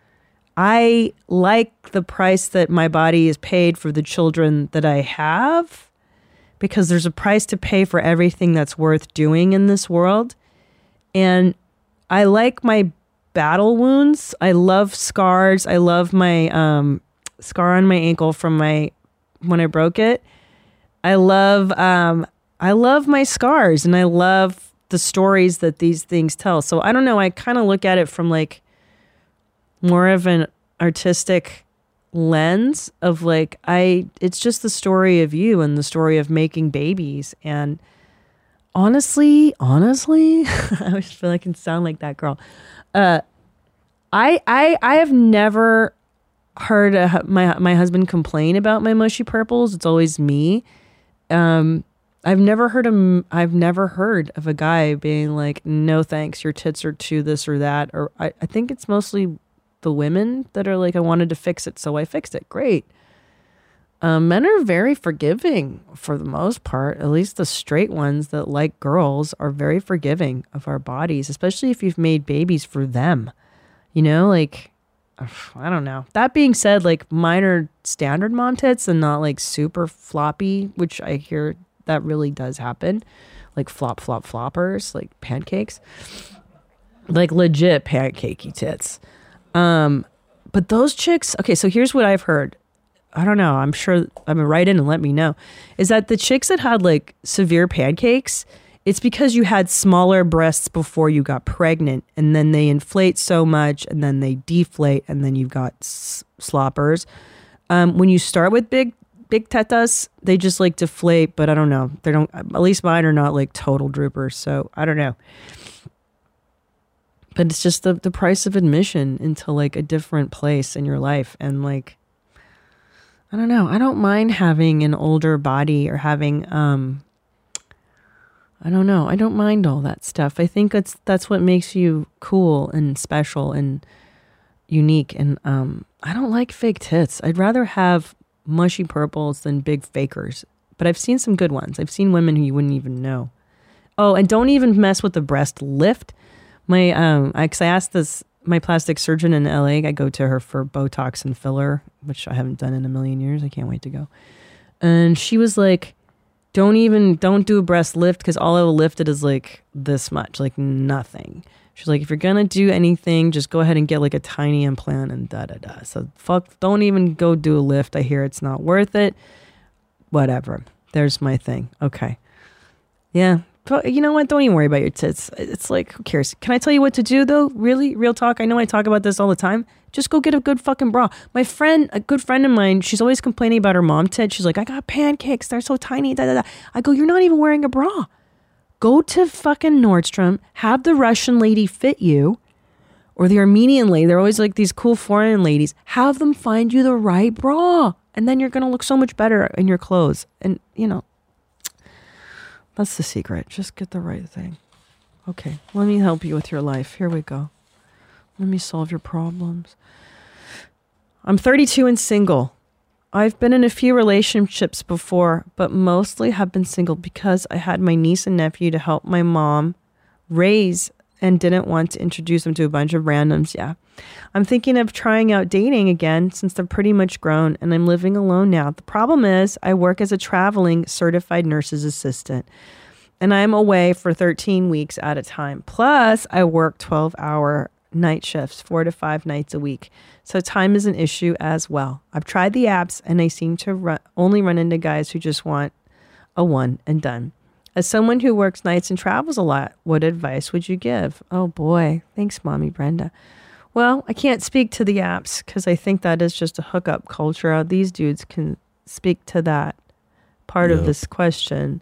I like the price that my body is paid for the children that I have, because there's a price to pay for everything that's worth doing in this world. And I like my battle wounds. I love scars. I love my um, scar on my ankle from my when I broke it. I love um, I love my scars, and I love the stories that these things tell. So I don't know. I kind of look at it from like more of an artistic lens of like, I, it's just the story of you and the story of making babies. And honestly, honestly, I always feel like I can sound like that girl. Uh, I, I, I have never heard a, my, my husband complain about my mushy purples. It's always me. Um, I've never heard him. I've never heard of a guy being like, no, thanks. Your tits are too this or that. Or I, I think it's mostly the women that are like, I wanted to fix it, so I fixed it. Great. Um, men are very forgiving for the most part. At least the straight ones that like girls are very forgiving of our bodies, especially if you've made babies for them. You know, like, I don't know. That being said, like mine are standard mom tits and not like super floppy, which I hear that really does happen. Like flop, flop, floppers, like pancakes, like legit pancakey tits. Um, but those chicks, okay, so here's what I've heard. I don't know. I'm sure I'm gonna write in and let me know. Is that the chicks that had like severe pancakes, it's because you had smaller breasts before you got pregnant, and then they inflate so much and then they deflate, and then you've got s- sloppers. Um, when you start with big, big tetas, they just like deflate, but I don't know. They don't, at least mine are not like total droopers. So I don't know. But it's just the, the price of admission into like a different place in your life. And like, I don't know. I don't mind having an older body or having, um, I don't know. I don't mind all that stuff. I think that's, that's what makes you cool and special and unique. And, um, I don't like fake tits. I'd rather have mushy purples than big fakers, but I've seen some good ones. I've seen women who you wouldn't even know. Oh, and don't even mess with the breast lift. My, um, I, cause I asked this, my plastic surgeon in L A, I go to her for Botox and filler, which I haven't done in a million years. I can't wait to go. And she was like, don't even, don't do a breast lift, because all I will lift it is like this much, like nothing. She's like, if you're going to do anything, just go ahead and get like a tiny implant and da da da. So fuck, don't even go do a lift. I hear it's not worth it. Whatever. There's my thing. Okay. Yeah. But you know what? Don't even worry about your tits. It's like, who cares? Can I tell you what to do though? Really? Real talk? I know I talk about this all the time. Just go get a good fucking bra. My friend, a good friend of mine, she's always complaining about her mom tits. She's like, I got pancakes. They're so tiny. Da, da, da. I go, you're not even wearing a bra. Go to fucking Nordstrom, have the Russian lady fit you, or the Armenian lady. They're always like these cool foreign ladies. Have them find you the right bra. And then you're going to look so much better in your clothes. And, you know, that's the secret. Just get the right thing. Okay, let me help you with your life. Here we go. Let me solve your problems. I'm thirty-two and single. I've been in a few relationships before, but mostly have been single because I had my niece and nephew to help my mom raise and didn't want to introduce them to a bunch of randoms. Yeah. I'm thinking of trying out dating again since they're pretty much grown and I'm living alone now. The problem is I work as a traveling certified nurse's assistant and I'm away for thirteen weeks at a time. Plus I work twelve hour night shifts, four to five nights a week. So time is an issue as well. I've tried the apps and I seem to run, only run into guys who just want a one and done. As someone who works nights and travels a lot, what advice would you give? Oh boy. Thanks, Mommy Brenda. Well, I can't speak to the apps because I think that is just a hookup culture. These dudes can speak to that part yep. of this question.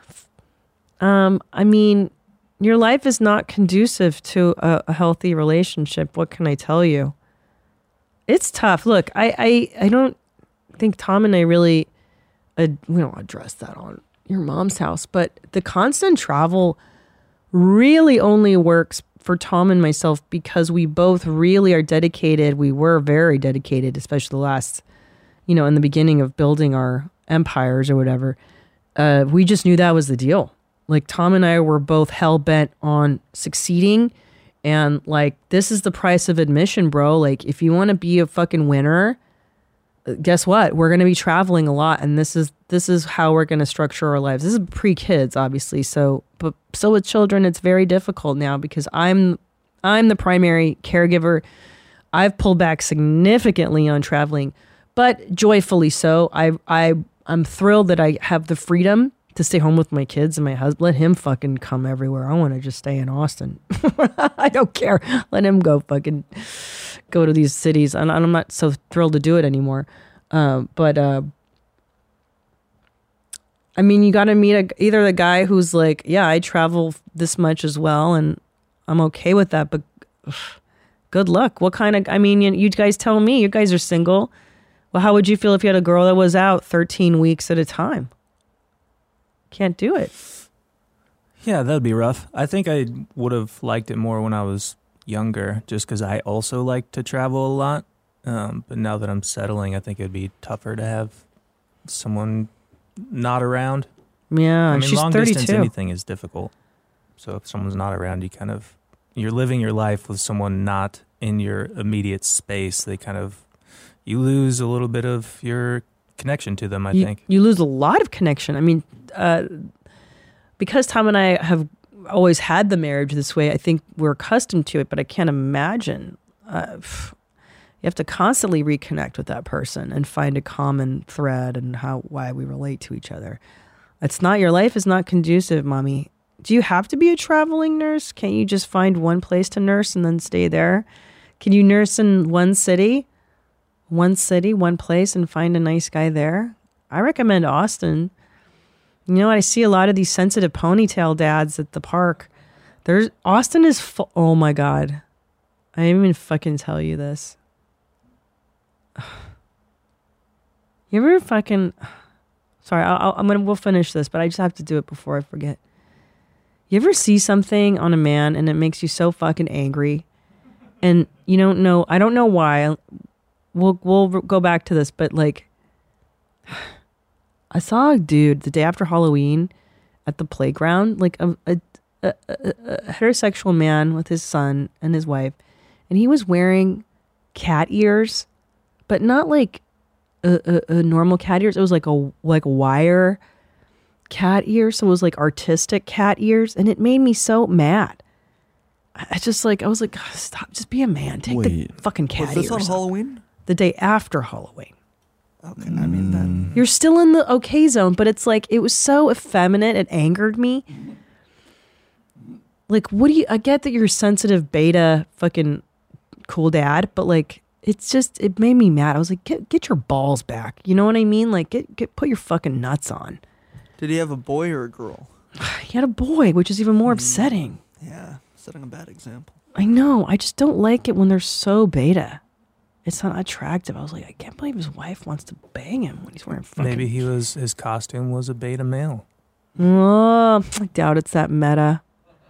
Um, I mean, your life is not conducive to a, a healthy relationship. What can I tell you? It's tough. Look, I, I, I don't think Tom and I really uh, we don't address that on your mom's house, but the constant travel really only works for Tom and myself because we both really are dedicated. We were very dedicated, especially the last, you know, in the beginning of building our empires or whatever. Uh, we just knew that was the deal. Like Tom and I were both hell bent on succeeding. And like, this is the price of admission, bro. Like, if you want to be a fucking winner, guess what? We're going to be traveling a lot. And this is, this is how we're going to structure our lives. This is pre-kids, obviously. So, but so with children, it's very difficult now because I'm, I'm the primary caregiver. I've pulled back significantly on traveling, but joyfully so. I, I, I'm thrilled that I have the freedom to stay home with my kids and my husband. Let him fucking come everywhere. I want to just stay in Austin. I don't care. Let him go fucking go to these cities. And I'm not so thrilled to do it anymore. Uh, but uh, I mean, you got to meet a, either the guy who's like, yeah, I travel this much as well, and I'm okay with that. But ugh, good luck. What kind of? I mean, you, you guys tell me. You guys are single. Well, how would you feel if you had a girl that was out thirteen weeks at a time? Can't do it. Yeah, that'd be rough. I think I would have liked it more when I was younger, just because I also like to travel a lot. Um, but now that I'm settling, I think it'd be tougher to have someone not around. Yeah, I mean, she's long thirty-two. distance, anything is difficult. So if someone's not around, you kind of, you're living your life with someone not in your immediate space. They kind of, you lose a little bit of your connection to them, I you, think. You lose a lot of connection. I mean, uh, because Tom and I have always had the marriage this way, I think we're accustomed to it, but I can't imagine. Uh, you have to constantly reconnect with that person and find a common thread and how why we relate to each other. It's not, your life is not conducive, mommy. Do you have to be a traveling nurse? Can't you just find one place to nurse and then stay there? Can you nurse in one city? One city, one place, and find a nice guy there? I recommend Austin. You know, I see a lot of these sensitive ponytail dads at the park. There's Austin is full. Oh my God. I didn't even fucking tell you this. You ever fucking, sorry, I'll, I'm gonna, we'll finish this, but I just have to do it before I forget. You ever see something on a man and it makes you so fucking angry and you don't know, I don't know why. We'll we'll go back to this, but like, I saw a dude the day after Halloween at the playground, like a, a, a, a, a heterosexual man with his son and his wife, and he was wearing cat ears, but not like a, a, a normal cat ears. It was like a like wire cat ears, so it was like artistic cat ears, and it made me so mad. I just like I was like, stop, just be a man, take Wait, the fucking cat Was this ears on off. Halloween? The day after Halloween. Okay, I mean that. You're still in the okay zone, but it's like, it was so effeminate, it angered me. Like, what do you, I get that you're a sensitive beta fucking cool dad, but like, it's just, it made me mad. I was like, get get your balls back. You know what I mean? Like, get, get put your fucking nuts on. Did he have a boy or a girl? He had a boy, which is even more upsetting. Yeah, setting a bad example. I know. I just don't like it when they're so beta. It's not attractive. I was like, I can't believe his wife wants to bang him when he's wearing fucking... Maybe he was, his costume was a beta male. Oh, I doubt it's that meta.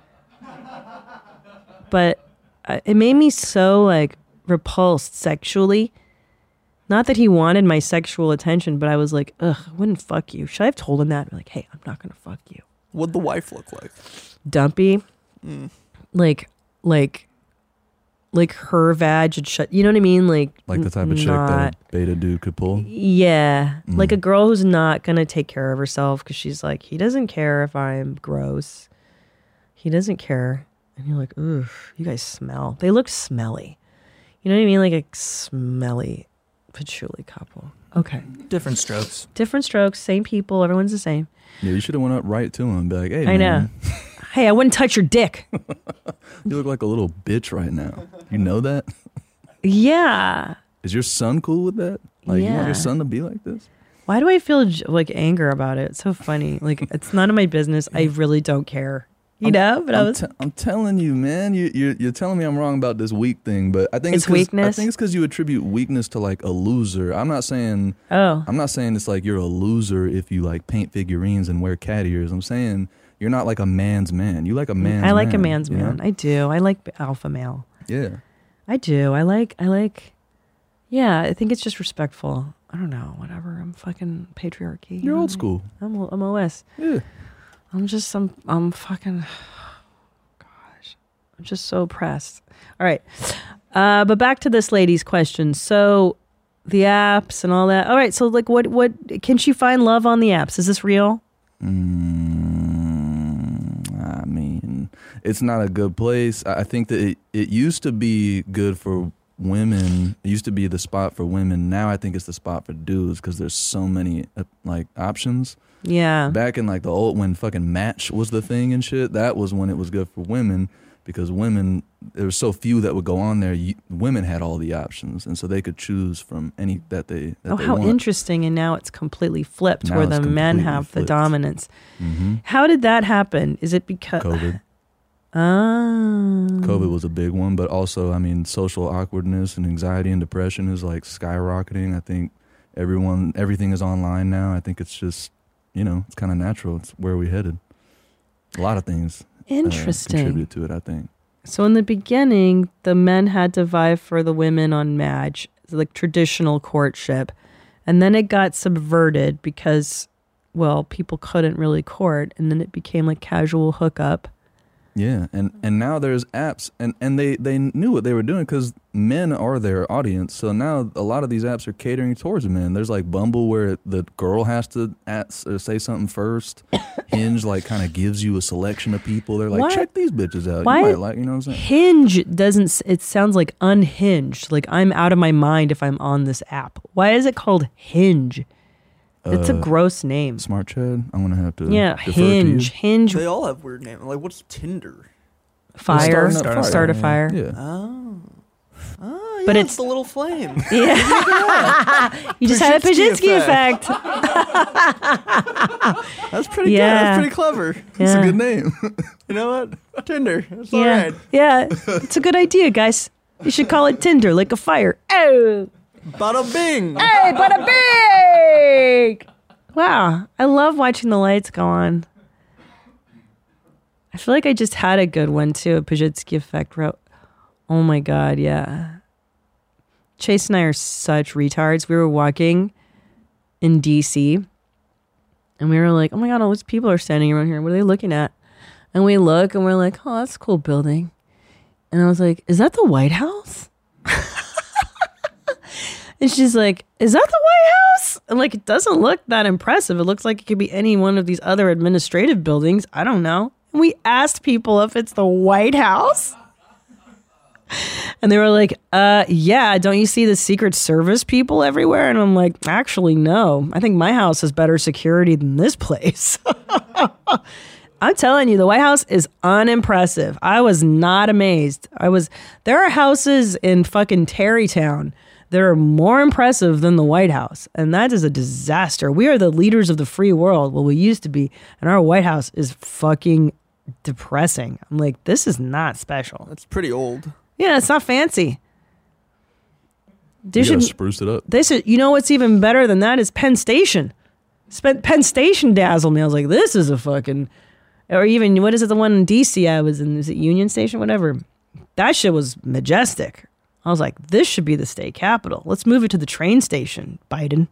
But uh, it made me so like repulsed sexually. Not that he wanted my sexual attention, but I was like, ugh, I wouldn't fuck you. Should I have told him that? Like, hey, I'm not going to fuck you. What'd the wife look like? Dumpy. Mm. Like, like... Like her vag had shut, you know what I mean? Like, Like the type of chick not, that a beta dude could pull. Yeah. Mm. Like a girl who's not going to take care of herself because she's like, he doesn't care if I'm gross. He doesn't care. And you're like, ooh, you guys smell. They look smelly. You know what I mean? Like a smelly patchouli couple. Okay. Different strokes. Different strokes, same people, everyone's the same. Yeah, you should have went up right to him and be like, hey, I man. know. Hey, I wouldn't touch your dick. You look like a little bitch right now. You know that? Yeah. Is your son cool with that? Like, you want Yeah. your son to be like this? Why do I feel j- like anger about it? It's so funny. Like, it's none of my business. I really don't care. You I'm, know, but I'm I was. T- I'm telling you, man. You, you're you're telling me I'm wrong about this weak thing, but I think It's it's, 'cause- weakness? I think it's because you attribute weakness to like a loser. I'm not saying. Oh. I'm not saying it's like you're a loser if you like paint figurines and wear cat ears. I'm saying you're not like a man's man. You like a man's. I like man, a man's you know? man. I do. I like alpha male. Yeah. I do. I like. I like. Yeah, I think it's just respectful. I don't know. Whatever. I'm fucking patriarchy. you You're know old what I school. mean? I'm I'm O S. Yeah. I'm just some. I'm fucking. Gosh, I'm just so oppressed. All right, uh, but back to this lady's question. So, the apps and all that. All right. So, like, what what can she find love on the apps? Is this real? Mm, I mean, it's not a good place. I I think that it, it used to be good for women. It used to be the spot for women. Now I think it's the spot for dudes because there's so many uh, like options. Yeah. Back in like the old when fucking Match was the thing and shit, that was when it was good for women because women there were so few that would go on there. You, women had all the options and so they could choose from any that they that Oh, they how want. interesting! And now it's completely flipped, Now where it's the men completely have the flipped. dominance. Mm-hmm. How did that happen? Is it because COVID. Ah. COVID was a big one, but also, I mean, social awkwardness and anxiety and depression is like skyrocketing. I think everyone, everything is online now. I think it's just, you know, it's kind of natural. It's where we headed. A lot of things uh, Interesting. contribute to it, I think. So in the beginning, the men had to vie for the women on Madge, like traditional courtship. And then it got subverted because, well, people couldn't really court. And then it became like casual hookup. Yeah, and, and now there's apps, and, and they, they knew what they were doing because men are their audience. So now a lot of these apps are catering towards men. There's like Bumble where the girl has to ask, or say something first. Hinge like kind of gives you a selection of people. They're like, Why- check these bitches out. why- You might like, you know what I'm saying? Hinge doesn't, s- it sounds like unhinged. Like I'm out of my mind if I'm on this app. Why is it called Hinge? It's a Uh, gross name. Smart Chad, I'm gonna have to Yeah, defer Hinge. to Hinge. They all have weird names. Like, what's Tinder? Fire. Starting up Start, fire. a fire. you. Yeah. Oh. Oh, But yeah, it's- the little flame. Yeah. You just had a Pajitsky Pajitsky effect. That's pretty good. Yeah. That's pretty clever. It's a Yeah. good name. You know what? Tinder. It's Yeah. all right. Yeah. It's a good idea, guys. You should call it Tinder, like a fire. Oh. Bada bing. Hey, bada big! Wow. I love watching the lights go on. I feel like I just had a good one too. A Pajitsky effect wrote. Oh my God, yeah. Chase and I are such retards. We were walking in D C and we were like, oh my God, all these people are standing around here. What are they looking at? And we look and we're like, oh, that's a cool building. And I was like, is that the White House? And she's like, is that the White House? And like, it doesn't look that impressive. It looks like it could be any one of these other administrative buildings. I don't know. And we asked people if it's the White House. And they were like, uh, yeah, don't you see the Secret Service people everywhere? And I'm like, actually, no. I think my house has better security than this place. I'm telling you, the White House is unimpressive. I was not amazed. I was, there are houses in fucking Tarrytown that are more impressive than the White House. And that is a disaster. We are the leaders of the free world. Well, we used to be. And our White House is fucking depressing. I'm like, this is not special. That's pretty old. Yeah, it's not fancy. They You gotta should, spruce it up. they should, you know what's even better than that is Penn Station. Spent Penn Station dazzled me. I was like, this is a fucking, or even, what is it, the one in D C I was in, is it Union Station? Whatever. That shit was majestic. I was like, this should be the state capitol. Let's move it to the train station, Biden.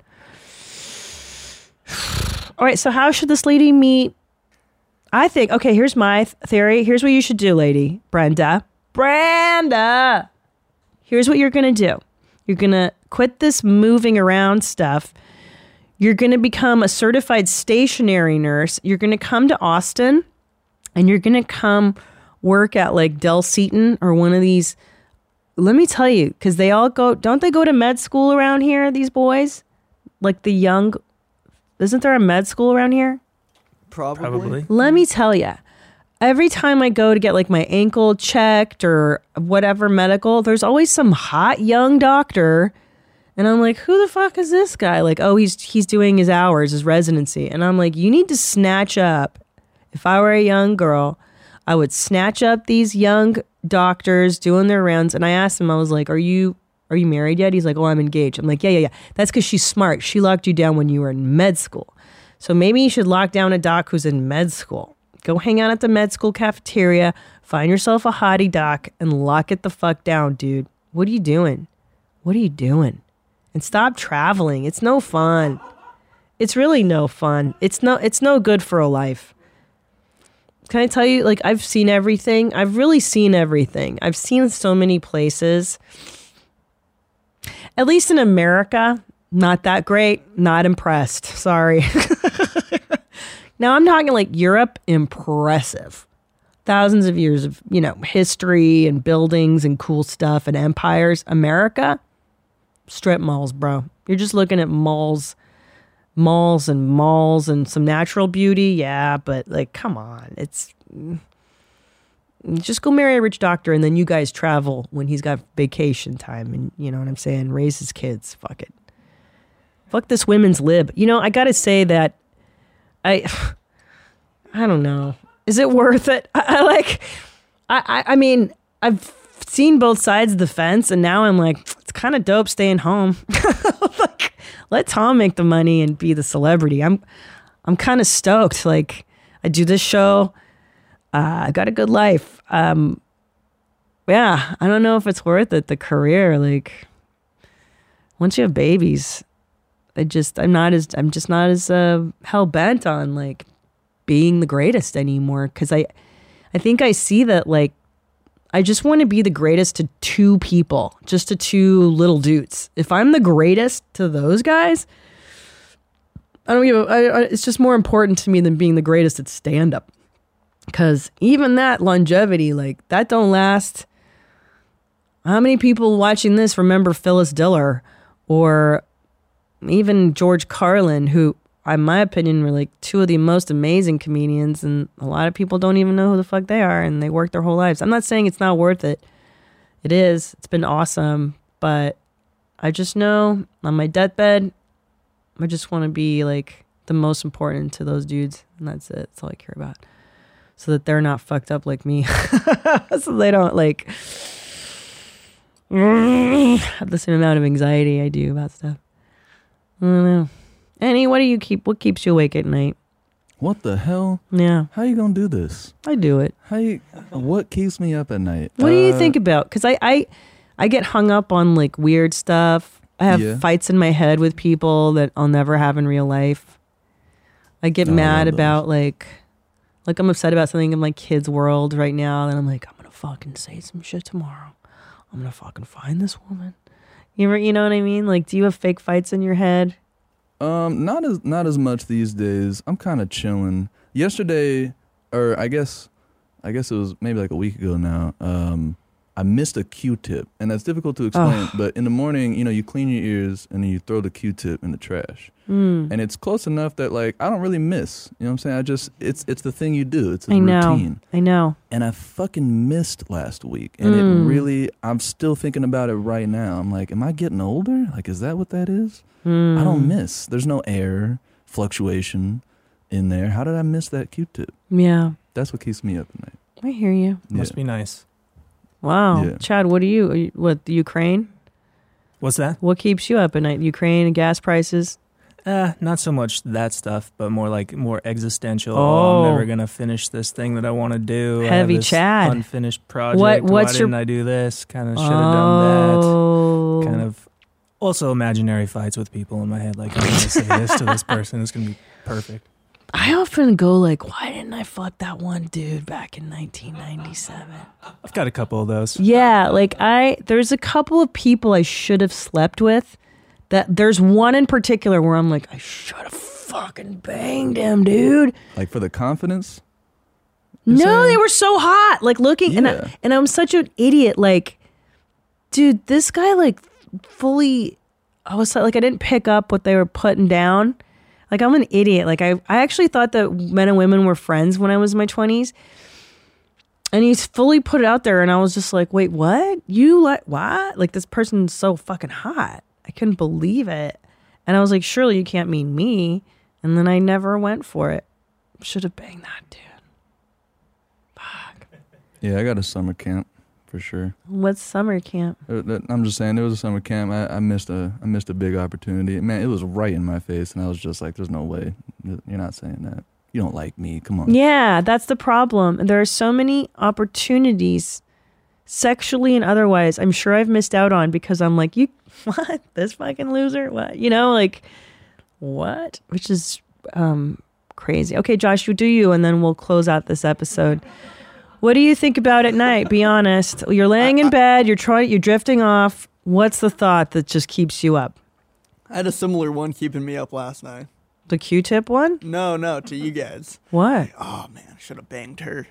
All right, so how should this lady meet? I think, okay, here's my th- theory. Here's what you should do, lady. Brenda. Brenda! Here's what you're going to do. You're going to quit this moving around stuff. You're going to become a certified stationary nurse. You're going to come to Austin, and you're going to come work at like Del Seaton or one of these. Let me tell you, because they all go, don't they go to med school around here, these boys? Like the young, isn't there a med school around here? Probably. Probably. Let me tell you, every time I go to get like my ankle checked or whatever medical, there's always some hot young doctor. And I'm like, who the fuck is this guy? Like, oh, he's he's doing his hours, his residency. And I'm like, you need to snatch up. If I were a young girl, I would snatch up these young doctors doing their rounds, and I asked him, I was like, are you are you married yet? He's like, oh, I'm engaged. I'm like, yeah, yeah, yeah. That's because she's smart. She locked you down when you were in med school. So maybe you should lock down a doc who's in med school. Go hang out at the med school cafeteria, find yourself a hottie doc, and lock it the fuck down, dude. What are you doing? What are you doing? And stop traveling. It's no fun. It's really no fun. It's no it's no good for a life. Can I tell you, like, I've seen everything. I've really seen everything. I've seen so many places. At least in America, not that great. Not impressed. Sorry. Now I'm talking like Europe, impressive. Thousands of years of, you know, history and buildings and cool stuff and empires. America, strip malls, bro. You're just looking at malls. malls and malls and some natural beauty. Yeah, but like, come on. It's just go marry a rich doctor and then you guys travel when he's got vacation time and you know what I'm saying? Raise his kids. Fuck it. Fuck this women's lib. You know, I got to say that I, I don't know. Is it worth it? I, I like, I, I, I mean, I've seen both sides of the fence and now I'm like, it's kind of dope staying home. Like, let Tom make the money and be the celebrity. I'm I'm kind of stoked. Like, I do this show. Uh, I got a good life. Um, yeah, I don't know if it's worth it, the career. Like, once you have babies, I just, I'm not as, I'm just not as uh, hell-bent on, like, being the greatest anymore. Because I, I think I see that, like, I just want to be the greatest to two people, just to two little dudes. If I'm the greatest to those guys, I don't give a, I, I, it's just more important to me than being the greatest at stand-up. Because even that longevity, like, that don't last. How many people watching this remember Phyllis Diller or even George Carlin, who, in my opinion, were like two of the most amazing comedians, and a lot of people don't even know who the fuck they are, and they work their whole lives. I'm not saying it's not worth it. It is. It's been awesome, but I just know on my deathbed, I just want to be like the most important to those dudes, and that's it. That's all I care about, so that they're not fucked up like me, so they don't like have the same amount of anxiety I do about stuff. I don't know. Annie, what do you keep? What keeps you awake at night? What the hell? Yeah. How you gonna do this? I do it. How you? What keeps me up at night? What uh, do you think about? Because I, I, I get hung up on like weird stuff. I have Yeah. fights in my head with people that I'll never have in real life. I get Oh, I mad love about like, like I'm upset about something in my kid's world right now, and I'm like, I'm gonna fucking say some shit tomorrow. I'm gonna fucking find this woman. You ever, you know what I mean? Like, do you have fake fights in your head? Um, not as not as much these days. I'm kind of chilling. Yesterday, or I guess, I guess it was maybe like a week ago now. Um, I missed a Q-tip, and that's difficult to explain. Ugh. But in the morning, you know, you clean your ears and then you throw the Q-tip in the trash, Mm. and it's close enough that like I don't really miss. You know what I'm saying? I just it's it's the thing you do. It's a I know. routine. I know. And I fucking missed last week, and Mm. it really. I'm still thinking about it right now. I'm like, am I getting older? Like, is that what that is? Mm. I don't miss. There's no air fluctuation in there. How did I miss that Q-tip? Yeah, That's what keeps me up at night. I hear you. Must Yeah. be nice. Wow, Yeah. Chad, what are you? Are you? What, the Ukraine? What's that? What keeps you up at night? Ukraine and gas prices? Uh, not so much that stuff, but more like more existential. Oh. Oh, I'm never gonna finish this thing that I want to do. I have Heavy this Chad. Unfinished project. What- what's Why your- didn't I do this? Kind of should have done Oh. that. Kind of. Also, imaginary fights with people in my head. Like, I'm gonna say this to this person. It's gonna be perfect. I often go like, why didn't I fuck that one dude back in nineteen ninety-seven? I've got a couple of those. Yeah, like I, there's a couple of people I should have slept with. That there's one in particular where I'm like, I should have fucking banged him, dude. Like for the confidence. You're No, saying? they were so hot. Like looking, and Yeah. I, and I'm such an idiot. Like, dude, this guy like fully. I was like, I didn't pick up what they were putting down. Like, I'm an idiot. Like, I, I actually thought that men and women were friends when I was in my twenties. And he's fully put it out there, and I was just like, wait, what? You like what? Like, this person's so fucking hot. I couldn't believe it. And I was like, surely you can't mean me. And then I never went for it. Should have banged that dude. Fuck. Yeah, I got a summer camp for sure. What's summer camp? Uh, that- I'm just saying, there was a summer camp. I, I missed a I missed a big opportunity. Man, it was right in my face, and I was just like, "There's no way. You're not saying that. You don't like me. Come on." Yeah, that's the problem. There are so many opportunities, sexually and otherwise, I'm sure I've missed out on because I'm like, you, what? This fucking loser? What? You know, like, what? Which is um, crazy. Okay, Josh, you do you, and then we'll close out this episode. What do you think about at night? Be honest. You're laying in bed. You're trying. You're drifting off. What's the thought that just keeps you up? I had a similar one keeping me up last night. The Q-tip one? No, no, to you guys. What? Oh man, I should have banged her.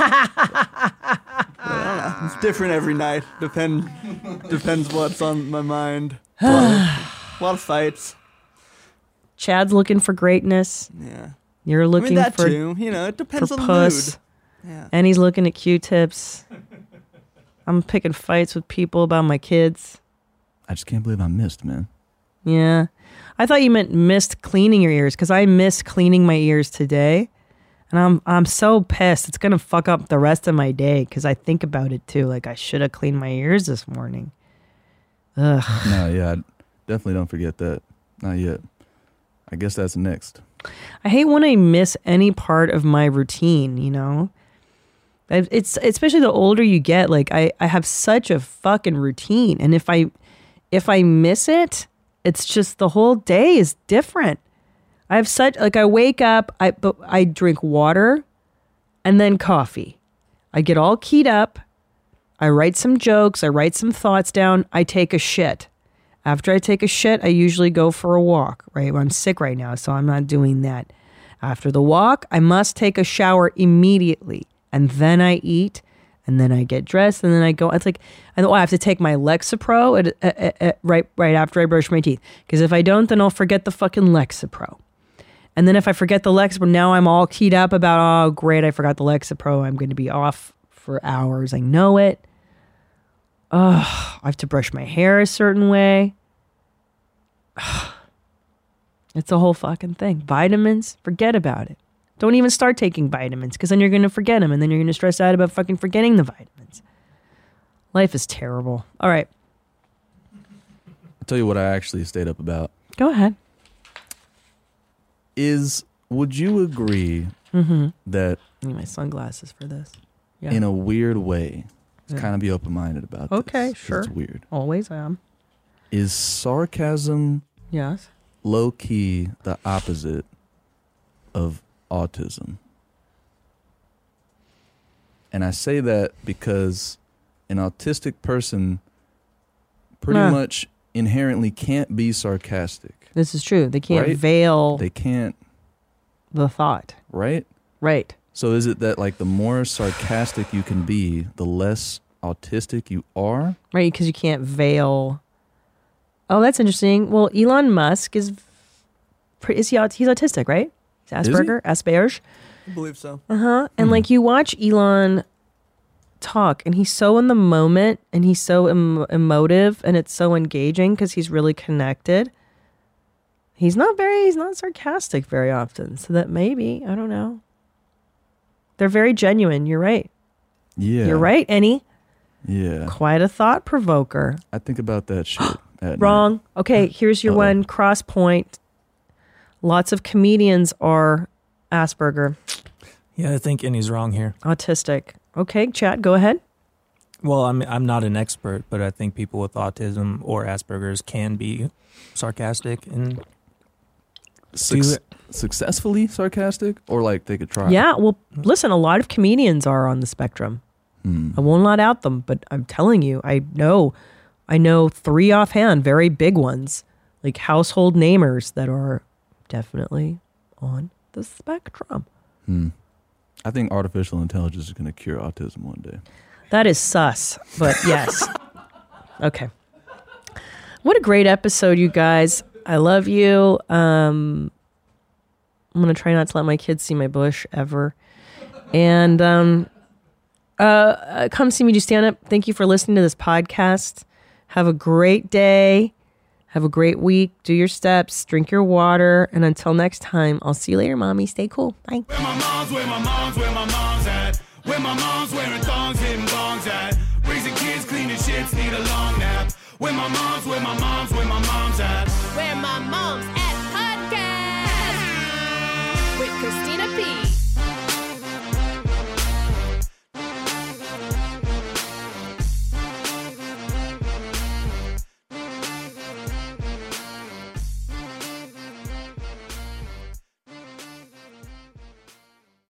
I don't know. It's different every night. Depend depends what's on my mind. a, lot of, a lot of fights. Chad's looking for greatness. Yeah. You're I looking mean that for too. You know, it depends for on puss. the mood. Yeah. And he's looking at Q-tips. I'm picking fights with people about my kids. I just can't believe I missed, man. Yeah. I thought you meant missed cleaning your ears because I missed cleaning my ears today. And I'm I'm so pissed. It's going to fuck up the rest of my day because I think about it too. Like I should have cleaned my ears this morning. Ugh. No, yeah, I definitely don't forget that. Not yet. I guess that's next. I hate when I miss any part of my routine, you know? I've- It's especially the older you get, like I, I have such a fucking routine. And if I if I miss it, it's just the whole day is different. I have such like I wake up, I but I drink water and then coffee. I get all keyed up. I write some jokes, I write some thoughts down, I take a shit. After I take a shit, I usually go for a walk, right? I'm sick right now, so I'm not doing that. After the walk, I must take a shower immediately. And then I eat, and then I get dressed, and then I go. It's like, and oh, I have to take my Lexapro at, at, at, right right after I brush my teeth. Because if I don't, then I'll forget the fucking Lexapro. And then if I forget the Lexapro, now I'm all keyed up about, oh, great, I forgot the Lexapro. I'm going to be off for hours. I know it. Oh, I have to brush my hair a certain way. It's a whole fucking thing. Vitamins, forget about it. Don't even start taking vitamins because then you're going to forget them and then you're going to stress out about fucking forgetting the vitamins. Life is terrible. All right. I'll tell you what I actually stayed up about. Go ahead. Is, would you agree Mm-hmm. that I need my sunglasses for this. Yeah. in a weird way, Yeah. kind of be open-minded about Okay, this, 'cause sure. it's weird. Always am. Is sarcasm Yes. low-key the opposite of autism? And I say that because an autistic person pretty Nah. much inherently can't be sarcastic. This is true. They can't Right? veil They can't, the thought. right? Right. So is it that like the more sarcastic you can be, the less autistic you are? Right, because you can't veil. Oh, that's interesting. Well, Elon Musk is pre- is he aut- he's autistic, right? He's Is he? Asperger, Asperger. I believe so. Uh huh. And Hmm. like you watch Elon talk, and he's so in the moment, and he's so em- emotive, and it's so engaging because he's really connected. He's not very, he's not sarcastic very often, so that maybe I don't know. They're very genuine. You're right. Yeah. You're right, Annie. Yeah. Quite a thought provoker. I think about that shit. at night. Wrong. Okay, here's your Uh-oh. one cross point. Lots of comedians are Asperger, Yeah, I think Annie's wrong here. autistic. Okay, Chad, go ahead. Well, I'm I'm not an expert, but I think people with autism or Asperger's can be sarcastic and Suc- Do it. successfully sarcastic, or like they could try. Yeah, well, listen, a lot of comedians are on the spectrum. Hmm. I will not out them, but I'm telling you, I know, I know three offhand, very big ones, like household namers that are definitely on the spectrum. Hmm. I think artificial intelligence is going to cure autism one day. That is sus, but yes. Okay. What a great episode, you guys. I love you. Um, I'm going to try not to let my kids see my bush ever. And um, uh, uh, come see me do stand up. Thank you for listening to this podcast. Have a great day. Have a great week. Do your steps. Drink your water. And until next time, I'll see you later, Mommy. Stay cool. Bye. Where my mom's, where my mom's, where my mom's at. Where my mom's wearing thongs, hitting bongs at. Raising kids, cleaning shits, need a long nap. Where my mom's, where my mom's, where my mom's at. Where my mom's at podcast with Christina P.